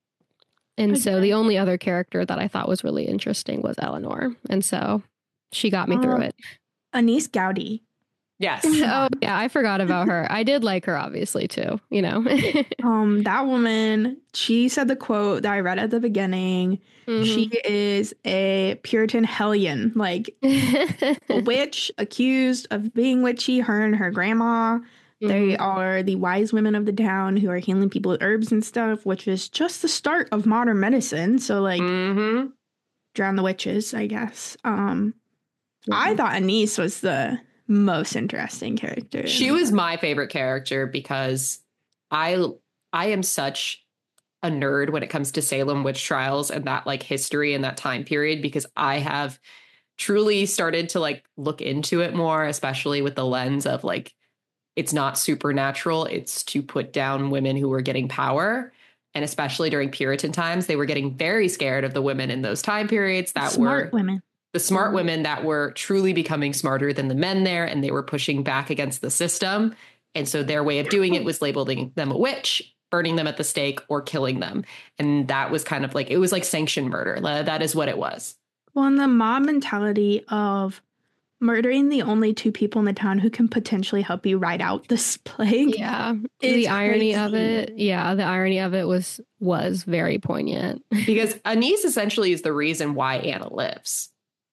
S2: and
S1: I
S2: so
S1: get
S2: the
S1: it.
S2: only other character that I thought was really interesting was Eleanor. And so she got me through
S1: Uh,
S2: it.
S1: Anise Gowdy.
S3: Yes.
S2: Oh, yeah. I forgot about her. I did like her, obviously, too. You know?
S1: Um, that woman, she said the quote that I read at the beginning. She
S2: Mhm.
S1: is a Puritan hellion, like a witch accused of being witchy. Her and her grandma, they
S2: Mhm.
S1: are the wise women of the town who are healing people with herbs and stuff, which is just the start of modern medicine. So, like,
S3: Mm-hmm.
S1: drown the witches, I guess. Um, I
S2: Yeah.
S1: thought Anise was the most interesting character.
S3: She was my favorite character because I I am such a nerd when it comes to Salem witch trials and that like history and that time period, because I have truly started to like look into it more, especially with the lens of like, it's not supernatural, it's to put down women who were getting power. And especially during Puritan times, they were getting very scared of the women in those time periods that
S1: Smart
S3: were
S1: women.
S3: the smart
S2: Mhm.
S3: women that were truly becoming smarter than the men there, and they were pushing back against the system. And so their way of doing it was labeling them a witch, burning them at the stake, or killing them. And that was kind of like, it was like sanctioned murder. That is what it was.
S1: Well, and the mob mentality of murdering the only two people in the town who can potentially help you ride out this plague.
S2: Yeah.
S1: It's
S2: The irony of
S1: crazy.
S2: it. Yeah. The irony of it was, was very poignant.
S3: Because Anise essentially is the reason why Anna lives.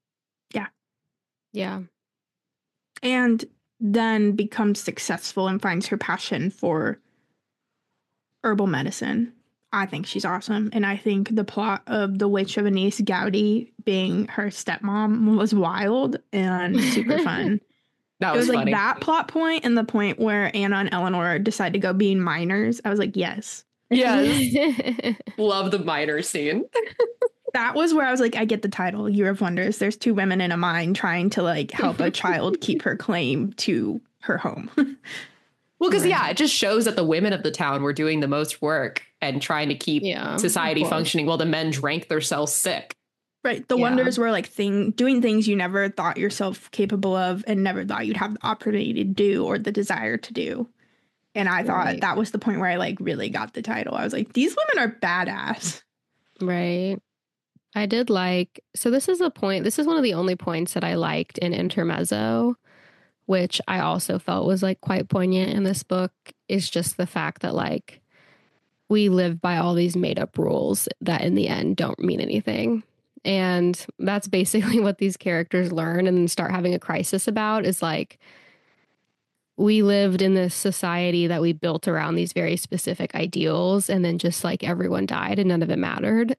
S2: Yeah.
S1: And then becomes successful and finds her passion for herbal medicine. I think she's awesome. And I think the plot of The Witch of Anise Gowdy being her stepmom was wild and super fun.
S3: That
S1: It
S3: was,
S1: was like
S3: funny.
S1: that plot point and the point where Anna and Eleanor decide to go being minors. I was like, yes.
S3: Yes. Love the minor scene.
S1: That was where I was like, I get the title, Year of Wonders. There's two women in a mine trying to like help a child keep her claim to her home.
S3: Well, because
S2: Right.
S3: yeah, it just shows that the women of the town were doing the most work and trying to keep
S2: Yeah,
S3: society
S2: of course.
S3: functioning while the men drank themselves sick.
S1: Right. The
S2: Yeah.
S1: wonders were like thing doing things you never thought yourself capable of and never thought you'd have the opportunity to do or the desire to do. And I thought
S2: Right.
S1: that was the point where I like really got the title. I was like, these women are badass.
S2: Right. I did like, so this is a point, this is one of the only points that I liked in Intermezzo, which I also felt was like quite poignant in this book, is just the fact that like we live by all these made up rules that in the end don't mean anything. And that's basically what these characters learn and then start having a crisis about, is like, we lived in this society that we built around these very specific ideals, and then just like everyone died and none of it mattered.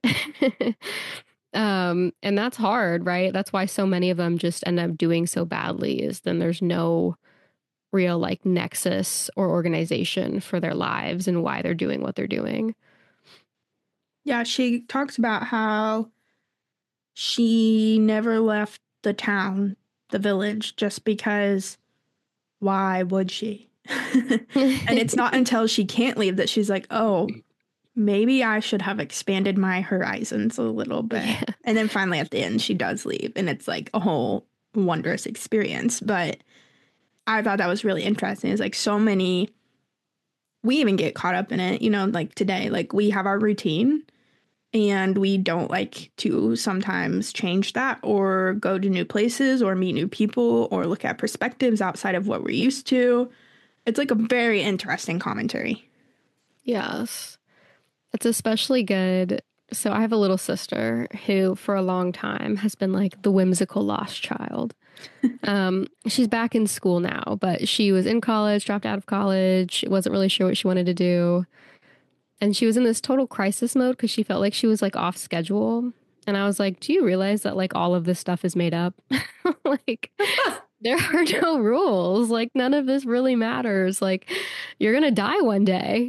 S2: um, and that's hard, right? That's why so many of them just end up doing so badly, is then there's no real like nexus or organization for their lives and why they're doing what they're doing.
S1: Yeah, she talks about how she never left the town, the village, just because why would she? And it's not until she can't leave that she's like, oh, maybe I should have expanded my horizons a little bit.
S2: Yeah.
S1: And then finally at the end, she does leave. And it's like a whole wondrous experience. But I thought that was really interesting. It's like so many, we even get caught up in it, you know, like today, like we have our routine and we don't like to sometimes change that or go to new places or meet new people or look at perspectives outside of what we're used to. It's like a very interesting commentary.
S2: Yes. It's especially good. So I have a little sister who for a long time has been like the whimsical lost child. um, she's back in school now, but she was in college, dropped out of college, wasn't really sure what she wanted to do. And she was in this total crisis mode because she felt like she was like off schedule. And I was like, do you realize that like all of this stuff is made up? Like there are no rules. Like, none of this really matters. Like, you're gonna die one day.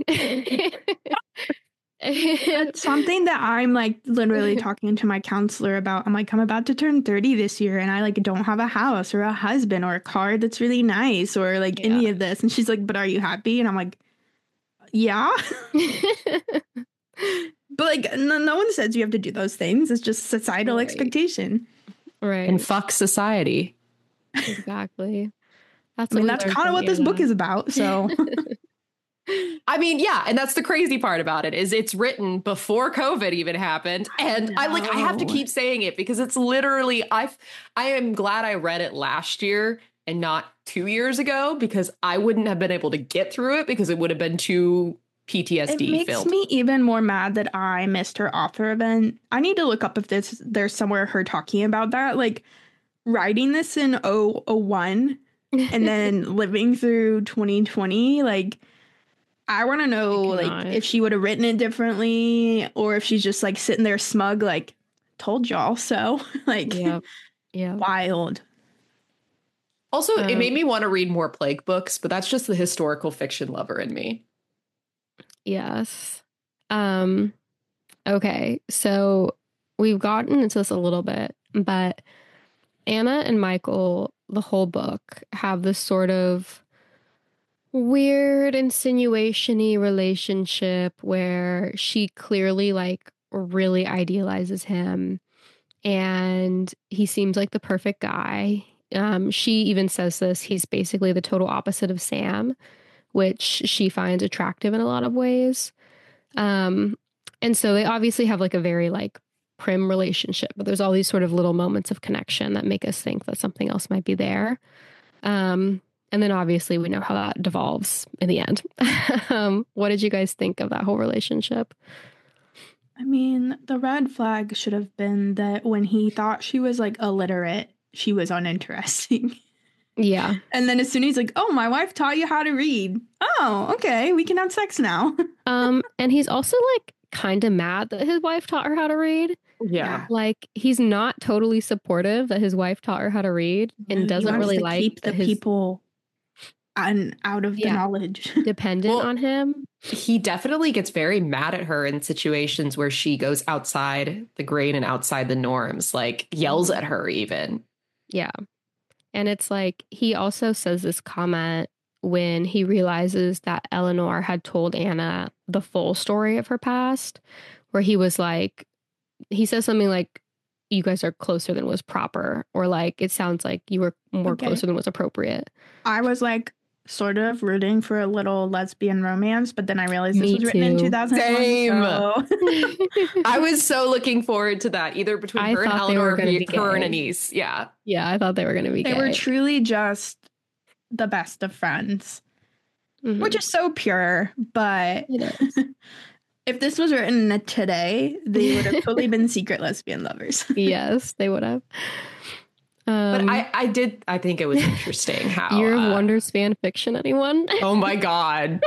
S1: It's something that I'm like literally talking to my counselor about. I'm like, I'm about to turn thirty this year and I like don't have a house or a husband or a car that's really nice or like
S2: Yeah.
S1: any of this. And she's like, but are you happy? And I'm like, yeah. But like no, no one says you have to do those things. It's just societal
S2: Right.
S1: expectation.
S2: Right.
S3: And fuck society.
S2: Exactly. That's
S1: I mean,
S2: what we
S1: that's
S2: learned
S1: kind of
S2: from
S1: what this
S2: Anna.
S1: book is about. So
S3: I mean, yeah, and that's the crazy part about it is it's written before COVID even happened. And I like I have to
S1: know.
S3: keep saying it because it's literally I I am glad I read it last year and not two years ago because I wouldn't have been able to get through it because it would have been too P T S D
S1: it makes
S3: filled.
S1: me even more mad that I missed her author event. I need to look up if this there's somewhere her talking about that. Like writing this in oh oh one and then living through twenty twenty, like I want to know
S2: I
S1: like
S2: cannot.
S1: if she would have written it differently or if she's just like sitting there smug like told y'all so. Like
S2: Yep. Yeah.
S1: wild.
S3: Also, it
S2: Um,
S3: made me want to read more plague books, but that's just the historical fiction lover in me.
S2: Yes. Um, okay. So we've gotten into this a little bit, but Anna and Michael, the whole book, have this sort of weird insinuation-y relationship where she clearly like really idealizes him and he seems like the perfect guy. Um, she even says this, he's basically the total opposite of Sam, which she finds attractive in a lot of ways. Um, and so they obviously have like a very like prim relationship, but there's all these sort of little moments of connection that make us think that something else might be there. Um, and then obviously we know how that devolves in the end. um, what did you guys think of that whole relationship?
S1: I mean, the red flag should have been that when he thought she was like illiterate, she was uninteresting.
S2: Yeah.
S1: And then as soon as he's like, oh, my wife taught you how to read. Oh, okay, we can have sex now.
S2: Um, and he's also like kind of mad that his wife taught her how to read.
S3: Yeah.
S2: Like he's not totally supportive that his wife taught her how to read and
S1: He
S2: doesn't
S1: wants
S2: really
S1: to
S2: like
S1: keep the
S2: that his
S1: people un- out of the
S2: Yeah.
S1: knowledge.
S2: dependent
S3: Well,
S2: on him.
S3: He definitely gets very mad at her in situations where she goes outside the grain and outside the norms, like yells at her even.
S2: Yeah. And it's like he also says this comment when he realizes that Eleanor had told Anna the full story of her past, where he was like, he says something like, you guys are closer than was proper, or like, it sounds like you were more
S1: Okay.
S2: closer than was appropriate.
S1: I was like sort of rooting for a little lesbian romance, but then I realized this
S2: Me
S1: was written in
S2: too.
S1: two thousand one.
S3: Same.
S1: So.
S3: I was so looking forward to that, either between
S2: I
S3: her and
S2: thought they were
S3: Eleanor or
S2: gonna
S3: he-
S2: be
S3: her and
S2: gay.
S3: Anise. Yeah.
S2: Yeah, I thought they were going to be
S1: They
S2: gay.
S1: were truly just the best of friends,
S2: Mhm.
S1: which is so pure. But
S2: It is.
S1: if this was written today, they would have totally been secret lesbian lovers.
S2: Yes, they would have.
S3: But
S2: Um,
S3: I, I did, I think it was interesting how.
S2: Year of
S3: uh,
S2: Wonders fan fiction, anyone?
S3: Oh my God.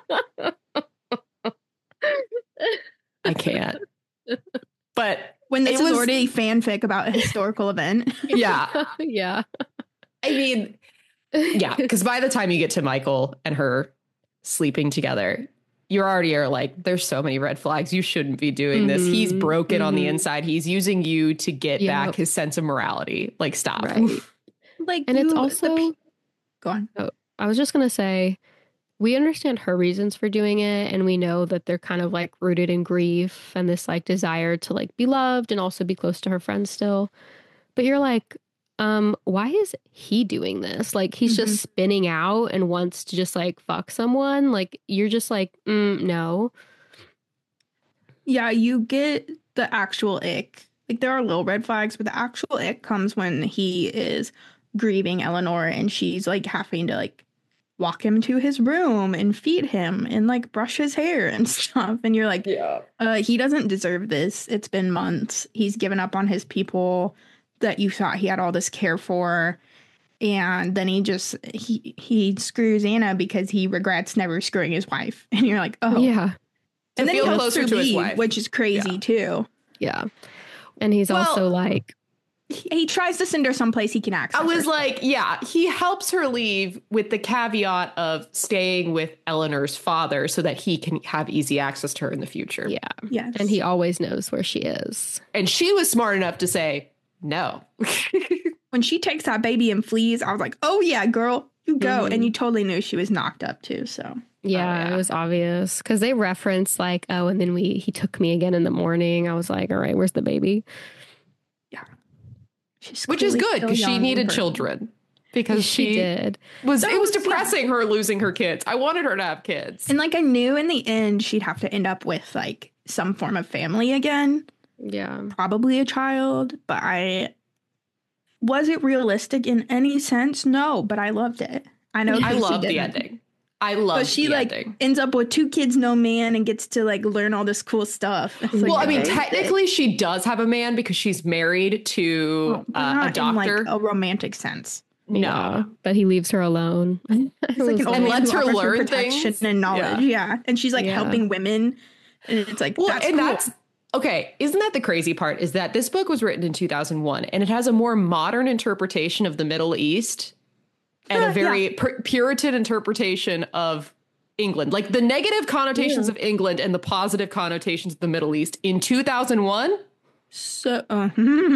S3: I can't. But
S1: When this
S3: It
S1: is
S3: was-
S1: already fanfic about a historical event.
S3: yeah,
S2: yeah.
S3: I mean, yeah, because by the time you get to Michael and her sleeping together, you're already are like, there's so many red flags. You shouldn't be doing this. He's
S2: Mhm,
S3: broken on the
S2: mhm.
S3: inside. He's using you to get
S2: Yep.
S3: back his sense of morality. Like, stop.
S2: Right.
S1: Like,
S2: And it's
S1: you- the
S2: also,
S1: pe- go on.
S2: I was just going to say, we understand her reasons for doing it. And we know that they're kind of like rooted in grief and this like desire to like be loved and also be close to her friends still. But you're like, um, why is he doing this? Like, he's
S1: Mhm.
S2: just spinning out and wants to just like fuck someone. Like, you're just like, mm, no.
S1: Yeah, you get the actual ick. Like, there are little red flags, but the actual ick comes when he is grieving Eleanor and she's like having to like walk him to his room and feed him and like brush his hair and stuff. And you're like,
S3: Yeah.
S1: uh, he doesn't deserve this. It's been months. He's given up on his people that you thought he had all this care for. And then he just he he screws Anna because he regrets never screwing his wife. And you're like, oh.
S2: Yeah.
S1: And then
S3: feel
S1: he helps
S3: closer
S1: her
S3: to his
S1: leave,
S3: wife.
S1: which is crazy
S3: Yeah.
S1: too.
S2: Yeah. And he's
S3: Well-
S2: also like,
S1: he, he tries to send her someplace he can access.
S3: I was
S1: her.
S3: like, yeah, he helps her leave with the caveat of staying with Eleanor's father so that he can have easy access to her in the future.
S2: Yeah.
S1: Yes.
S2: And he always knows where she is.
S3: And she was smart enough to say, no.
S1: When she takes that baby and flees, I was like, oh, yeah, girl, you go.
S2: Mhm.
S1: And you totally knew she was knocked up, too. So,
S2: Yeah,
S3: Oh, yeah.
S2: it was obvious because they referenced like, oh, and then we he took me again in the morning. I was like, all right, where's the baby?
S1: she's
S3: Which is
S1: clearly
S3: good
S1: still
S3: because she
S1: young
S3: needed
S1: for-
S3: children. Because she,
S2: She did.
S3: was,
S1: That
S3: it was
S1: was- yeah.
S3: depressing her losing her kids. I wanted her to have kids.
S1: And like, I knew in the end she'd have to end up with like some form of family again,
S2: Yeah.
S1: probably a child. But I was it realistic in any sense? No, but I loved it. I know
S3: I
S1: Casey
S3: love the
S1: didn't.
S3: ending. I love
S1: But she
S3: the
S1: like
S3: ending.
S1: ends up with two kids, no man, and gets to like learn all this cool stuff. It's like,
S3: Well, I mean,
S1: okay.
S3: technically, she does have a man because she's married to
S1: Oh, but
S3: uh,
S1: not
S3: a doctor.
S1: in like a romantic sense.
S3: no.
S2: Yeah, but he leaves her alone.
S1: It's like an old
S3: And
S1: man
S3: lets
S1: who
S3: her
S1: offers
S3: learn
S1: protection
S3: things.
S1: and knowledge. Yeah. and she's like
S2: Yeah.
S1: helping women, and it's like
S3: Well,
S1: that's
S3: and
S1: cool.
S3: that's okay. Isn't that the crazy part? Is that this book was written in two thousand one and it has a more modern interpretation of the Middle East and
S1: Yeah,
S3: a very pur- Puritan interpretation of England. Like the negative connotations
S2: Yeah.
S3: of England and the positive connotations of the Middle East in two thousand one.
S1: so. Uh,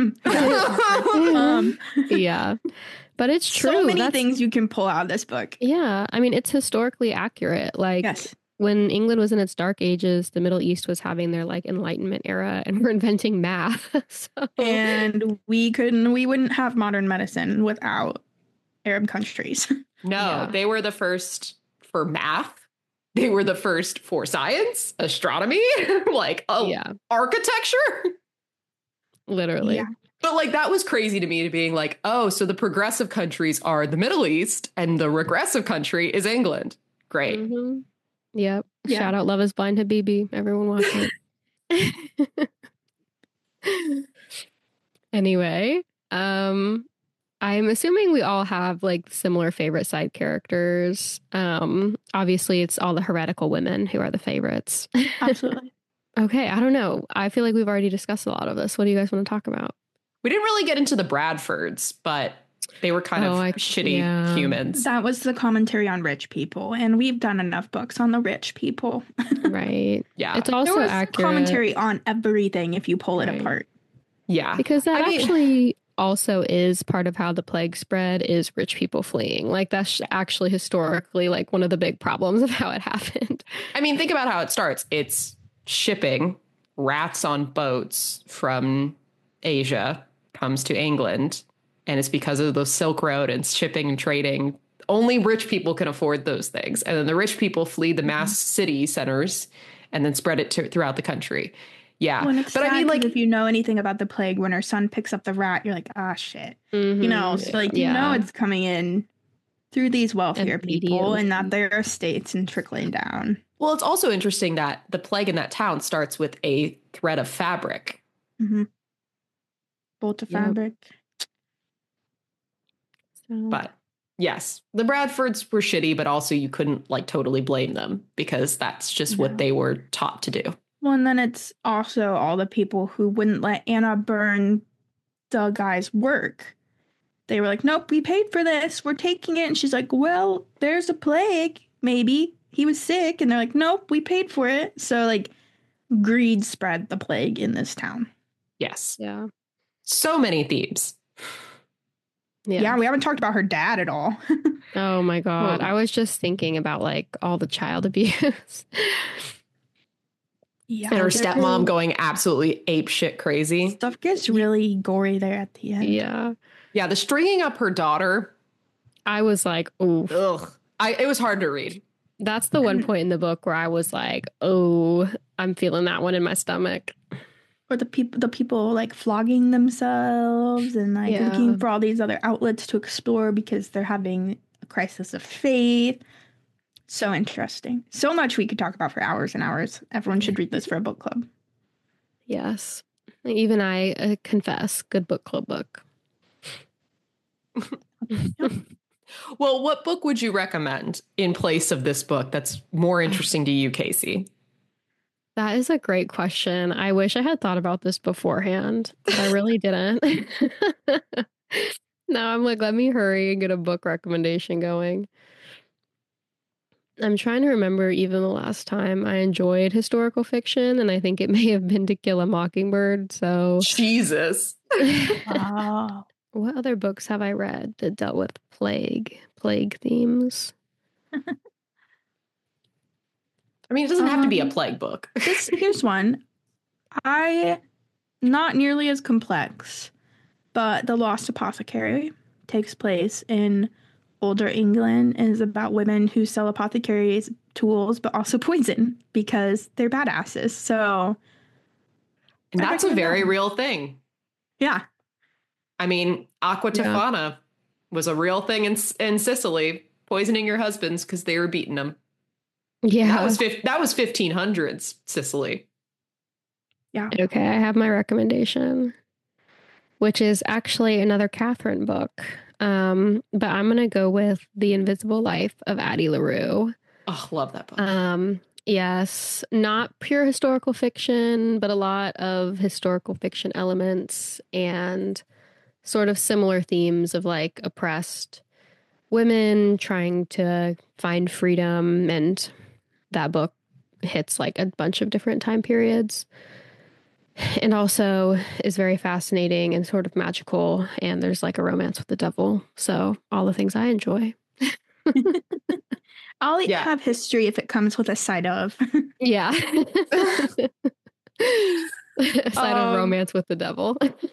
S1: um,
S2: Yeah, but it's true.
S1: so many
S2: That's-
S1: things you can pull out of this book.
S2: Yeah, I mean, it's historically accurate. Like
S1: Yes.
S2: when England was in its dark ages, the Middle East was having their like Enlightenment era, and we're inventing math. so
S1: And we couldn't. We wouldn't have modern medicine without Arab countries.
S3: No,
S2: Yeah.
S3: they were the first for math. They were the first for science, astronomy, like oh,
S2: yeah,
S3: architecture.
S2: literally.
S1: Yeah.
S3: But like that was crazy to me to being like, oh, so the progressive countries are the Middle East and the regressive country is England. Great.
S2: Mhm. Yep.
S1: Yeah.
S2: Shout out Love is Blind Habibi. Everyone watch it. Anyway, um, I'm assuming we all have like similar favorite side characters. Um, obviously it's all the heretical women who are the favorites.
S1: Absolutely.
S2: Okay, I don't know. I feel like we've already discussed a lot of this. What do you guys want to talk about?
S3: We didn't really get into the Bradfords, but they were kind
S2: Oh,
S3: of
S2: I-
S3: shitty
S2: yeah.
S3: humans.
S1: That was the commentary on rich people, and we've done enough books on the rich people.
S2: Right.
S3: Yeah.
S2: It's
S1: There
S2: also
S1: was
S2: accurate
S1: commentary on everything if you pull it
S2: Right.
S1: apart.
S3: Yeah.
S2: because that
S3: I mean-
S2: actually also is part of how the plague spread is rich people fleeing. Like that's actually historically like one of the big problems of how it happened.
S3: I mean, think about how it starts. It's shipping rats on boats from Asia comes to England. And it's because of the Silk Road and shipping and trading. Only rich people can afford those things. And then the rich people flee the mass city centers and then spread it to, throughout the country. Yeah.
S1: Well, and it's
S3: but I
S1: sad
S3: mean,
S1: 'cause
S3: like,
S1: if you know anything about the plague, when her son picks up the rat, you're like, ah, shit. You know, so like, you
S2: Yeah.
S1: know, it's coming in through these wealthier people and not
S2: Immediately.
S1: their estates and trickling down.
S3: well, it's also interesting that the plague in that town starts with a thread of fabric.
S1: Mm-hmm. Bolt of
S2: Yep.
S1: fabric.
S2: So-
S3: But yes, the Bradfords were shitty, but also you couldn't like totally blame them because that's just
S1: No.
S3: what they were taught to do.
S1: Well, and then it's also all the people who wouldn't let Anna burn the guy's work. They were like, nope, we paid for this. We're taking it. And she's like, well, there's a plague. Maybe he was sick. And they're like, nope, we paid for it. So, like, greed spread the plague in this town.
S3: Yes.
S2: yeah.
S3: So many themes.
S2: Yeah.
S1: Yeah, we haven't talked about her dad at all.
S2: Oh my God.
S3: Well-
S2: I was just thinking about like all the child abuse.
S1: Yeah.
S3: And her
S1: there-
S3: stepmom going absolutely ape shit crazy.
S1: Stuff gets really gory there at the end.
S2: yeah.
S3: Yeah, the stringing up her daughter.
S2: I was like, oh,
S3: Ugh. I, it was hard to read.
S2: that's the one point in the book where I was like, oh, I'm feeling that one in my stomach.
S1: Or the people, the people like flogging themselves and like
S2: Yeah.
S1: looking for all these other outlets to explore because they're having a crisis of faith. So interesting. So much we could talk about for hours and hours. Everyone should read this for a book club.
S2: Yes. Even I uh, confess, good book club book.
S3: Well, what book would you recommend in place of this book that's more interesting to you, Casey?
S2: That is a great question. I wish I had thought about this beforehand, but I really didn't. Now I'm like, let me hurry and get a book recommendation going. I'm trying to remember even the last time I enjoyed historical fiction, and I think it may have been To Kill a Mockingbird. So,
S3: Jesus.
S1: Wow.
S2: What other books have I read that dealt with plague, plague themes?
S3: I mean, it doesn't have to be a
S1: Um,
S3: plague book.
S1: This here's one. I not nearly as complex, but The Lost Apothecary takes place in older England and is about women who sell apothecaries tools but also poison because they're badasses. So
S3: And
S1: I
S3: that's a
S1: recommend
S3: very
S1: that one.
S3: real thing.
S1: Yeah.
S3: I mean, Aqua
S2: Yeah.
S3: Tofana was a real thing in in Sicily, poisoning your husbands because they were beating them.
S2: Yeah.
S3: That was fif- that was fifteen hundreds Sicily.
S1: Yeah.
S2: Okay, I have my recommendation, which is actually another Catherine book. Um, but I'm gonna go with The Invisible Life of Addie LaRue.
S3: Oh, love that book.
S2: Um, yes, not pure historical fiction, but a lot of historical fiction elements and sort of similar themes of like oppressed women trying to find freedom. And that book hits like a bunch of different time periods. And also is very fascinating and sort of magical. And there's like a romance with the devil. So all the things I enjoy.
S1: I'll
S3: Yeah.
S1: have history if it comes with a side of.
S2: Yeah. A side of
S3: Um,
S2: romance with the devil.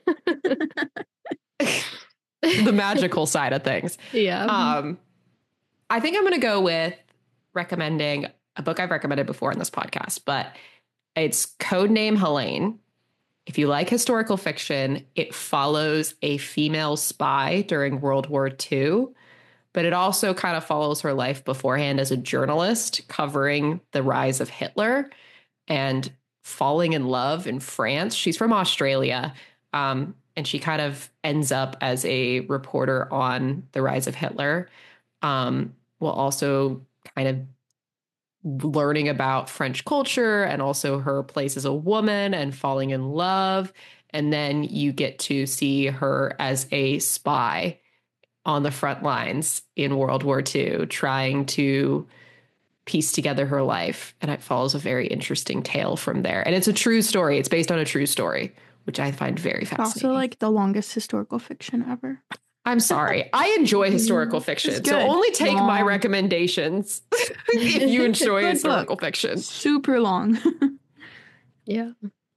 S3: The magical side of things.
S2: Yeah.
S3: Um, I think I'm going to go with recommending a book I've recommended before in this podcast, but it's Codename Helene. If you like historical fiction, it follows a female spy during World War Two, but it also kind of follows her life beforehand as a journalist covering the rise of Hitler and falling in love in France. She's from Australia, um, and she kind of ends up as a reporter on the rise of Hitler, um, while also kind of learning about French culture and also her place as a woman and falling in love. And then you get to see her as a spy on the front lines in World War Two, trying to piece together her life. And it follows a very interesting tale from there. And it's a true story. It's based on a true story, which I find very
S1: It's
S3: fascinating.
S1: also like the longest historical fiction ever.
S3: I'm sorry. I enjoy historical fiction.
S1: It's
S3: So
S1: good.
S3: only take my
S1: Long.
S3: recommendations if you enjoy
S1: Good
S3: historical
S1: book.
S3: fiction.
S1: Super long.
S2: Yeah.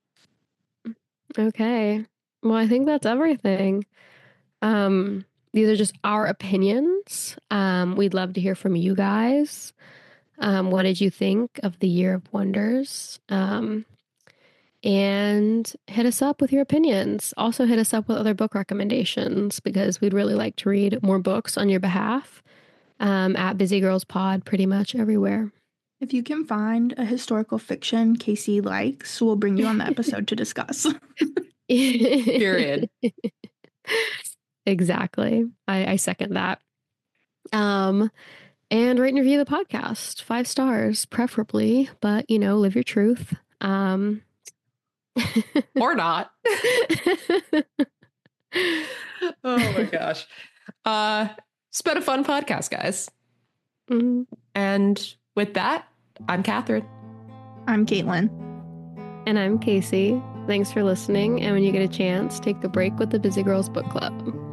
S2: Okay. Well, I think that's everything. Um, these are just our opinions. Um, we'd love to hear from you guys. Um, what did you think of the Year of Wonders? Um, and hit us up with your opinions. Also hit us up with other book recommendations because we'd really like to read more books on your behalf. Um, at Busy Girls Pod pretty much everywhere.
S1: If you can find a historical fiction Casey likes, we'll bring you on the episode to discuss.
S3: Period.
S2: Exactly. I, I second that. Um, and rate and review the podcast. Five stars, preferably, but you know, live your truth. Um,
S3: Or not. Oh my gosh. Uh, it's been a fun podcast, guys.
S2: Mhm.
S3: And with that, I'm Catherine.
S1: I'm Caitlin.
S2: And I'm Casey. Thanks for listening. And when you get a chance, take a break with the Busy Girls Book Club.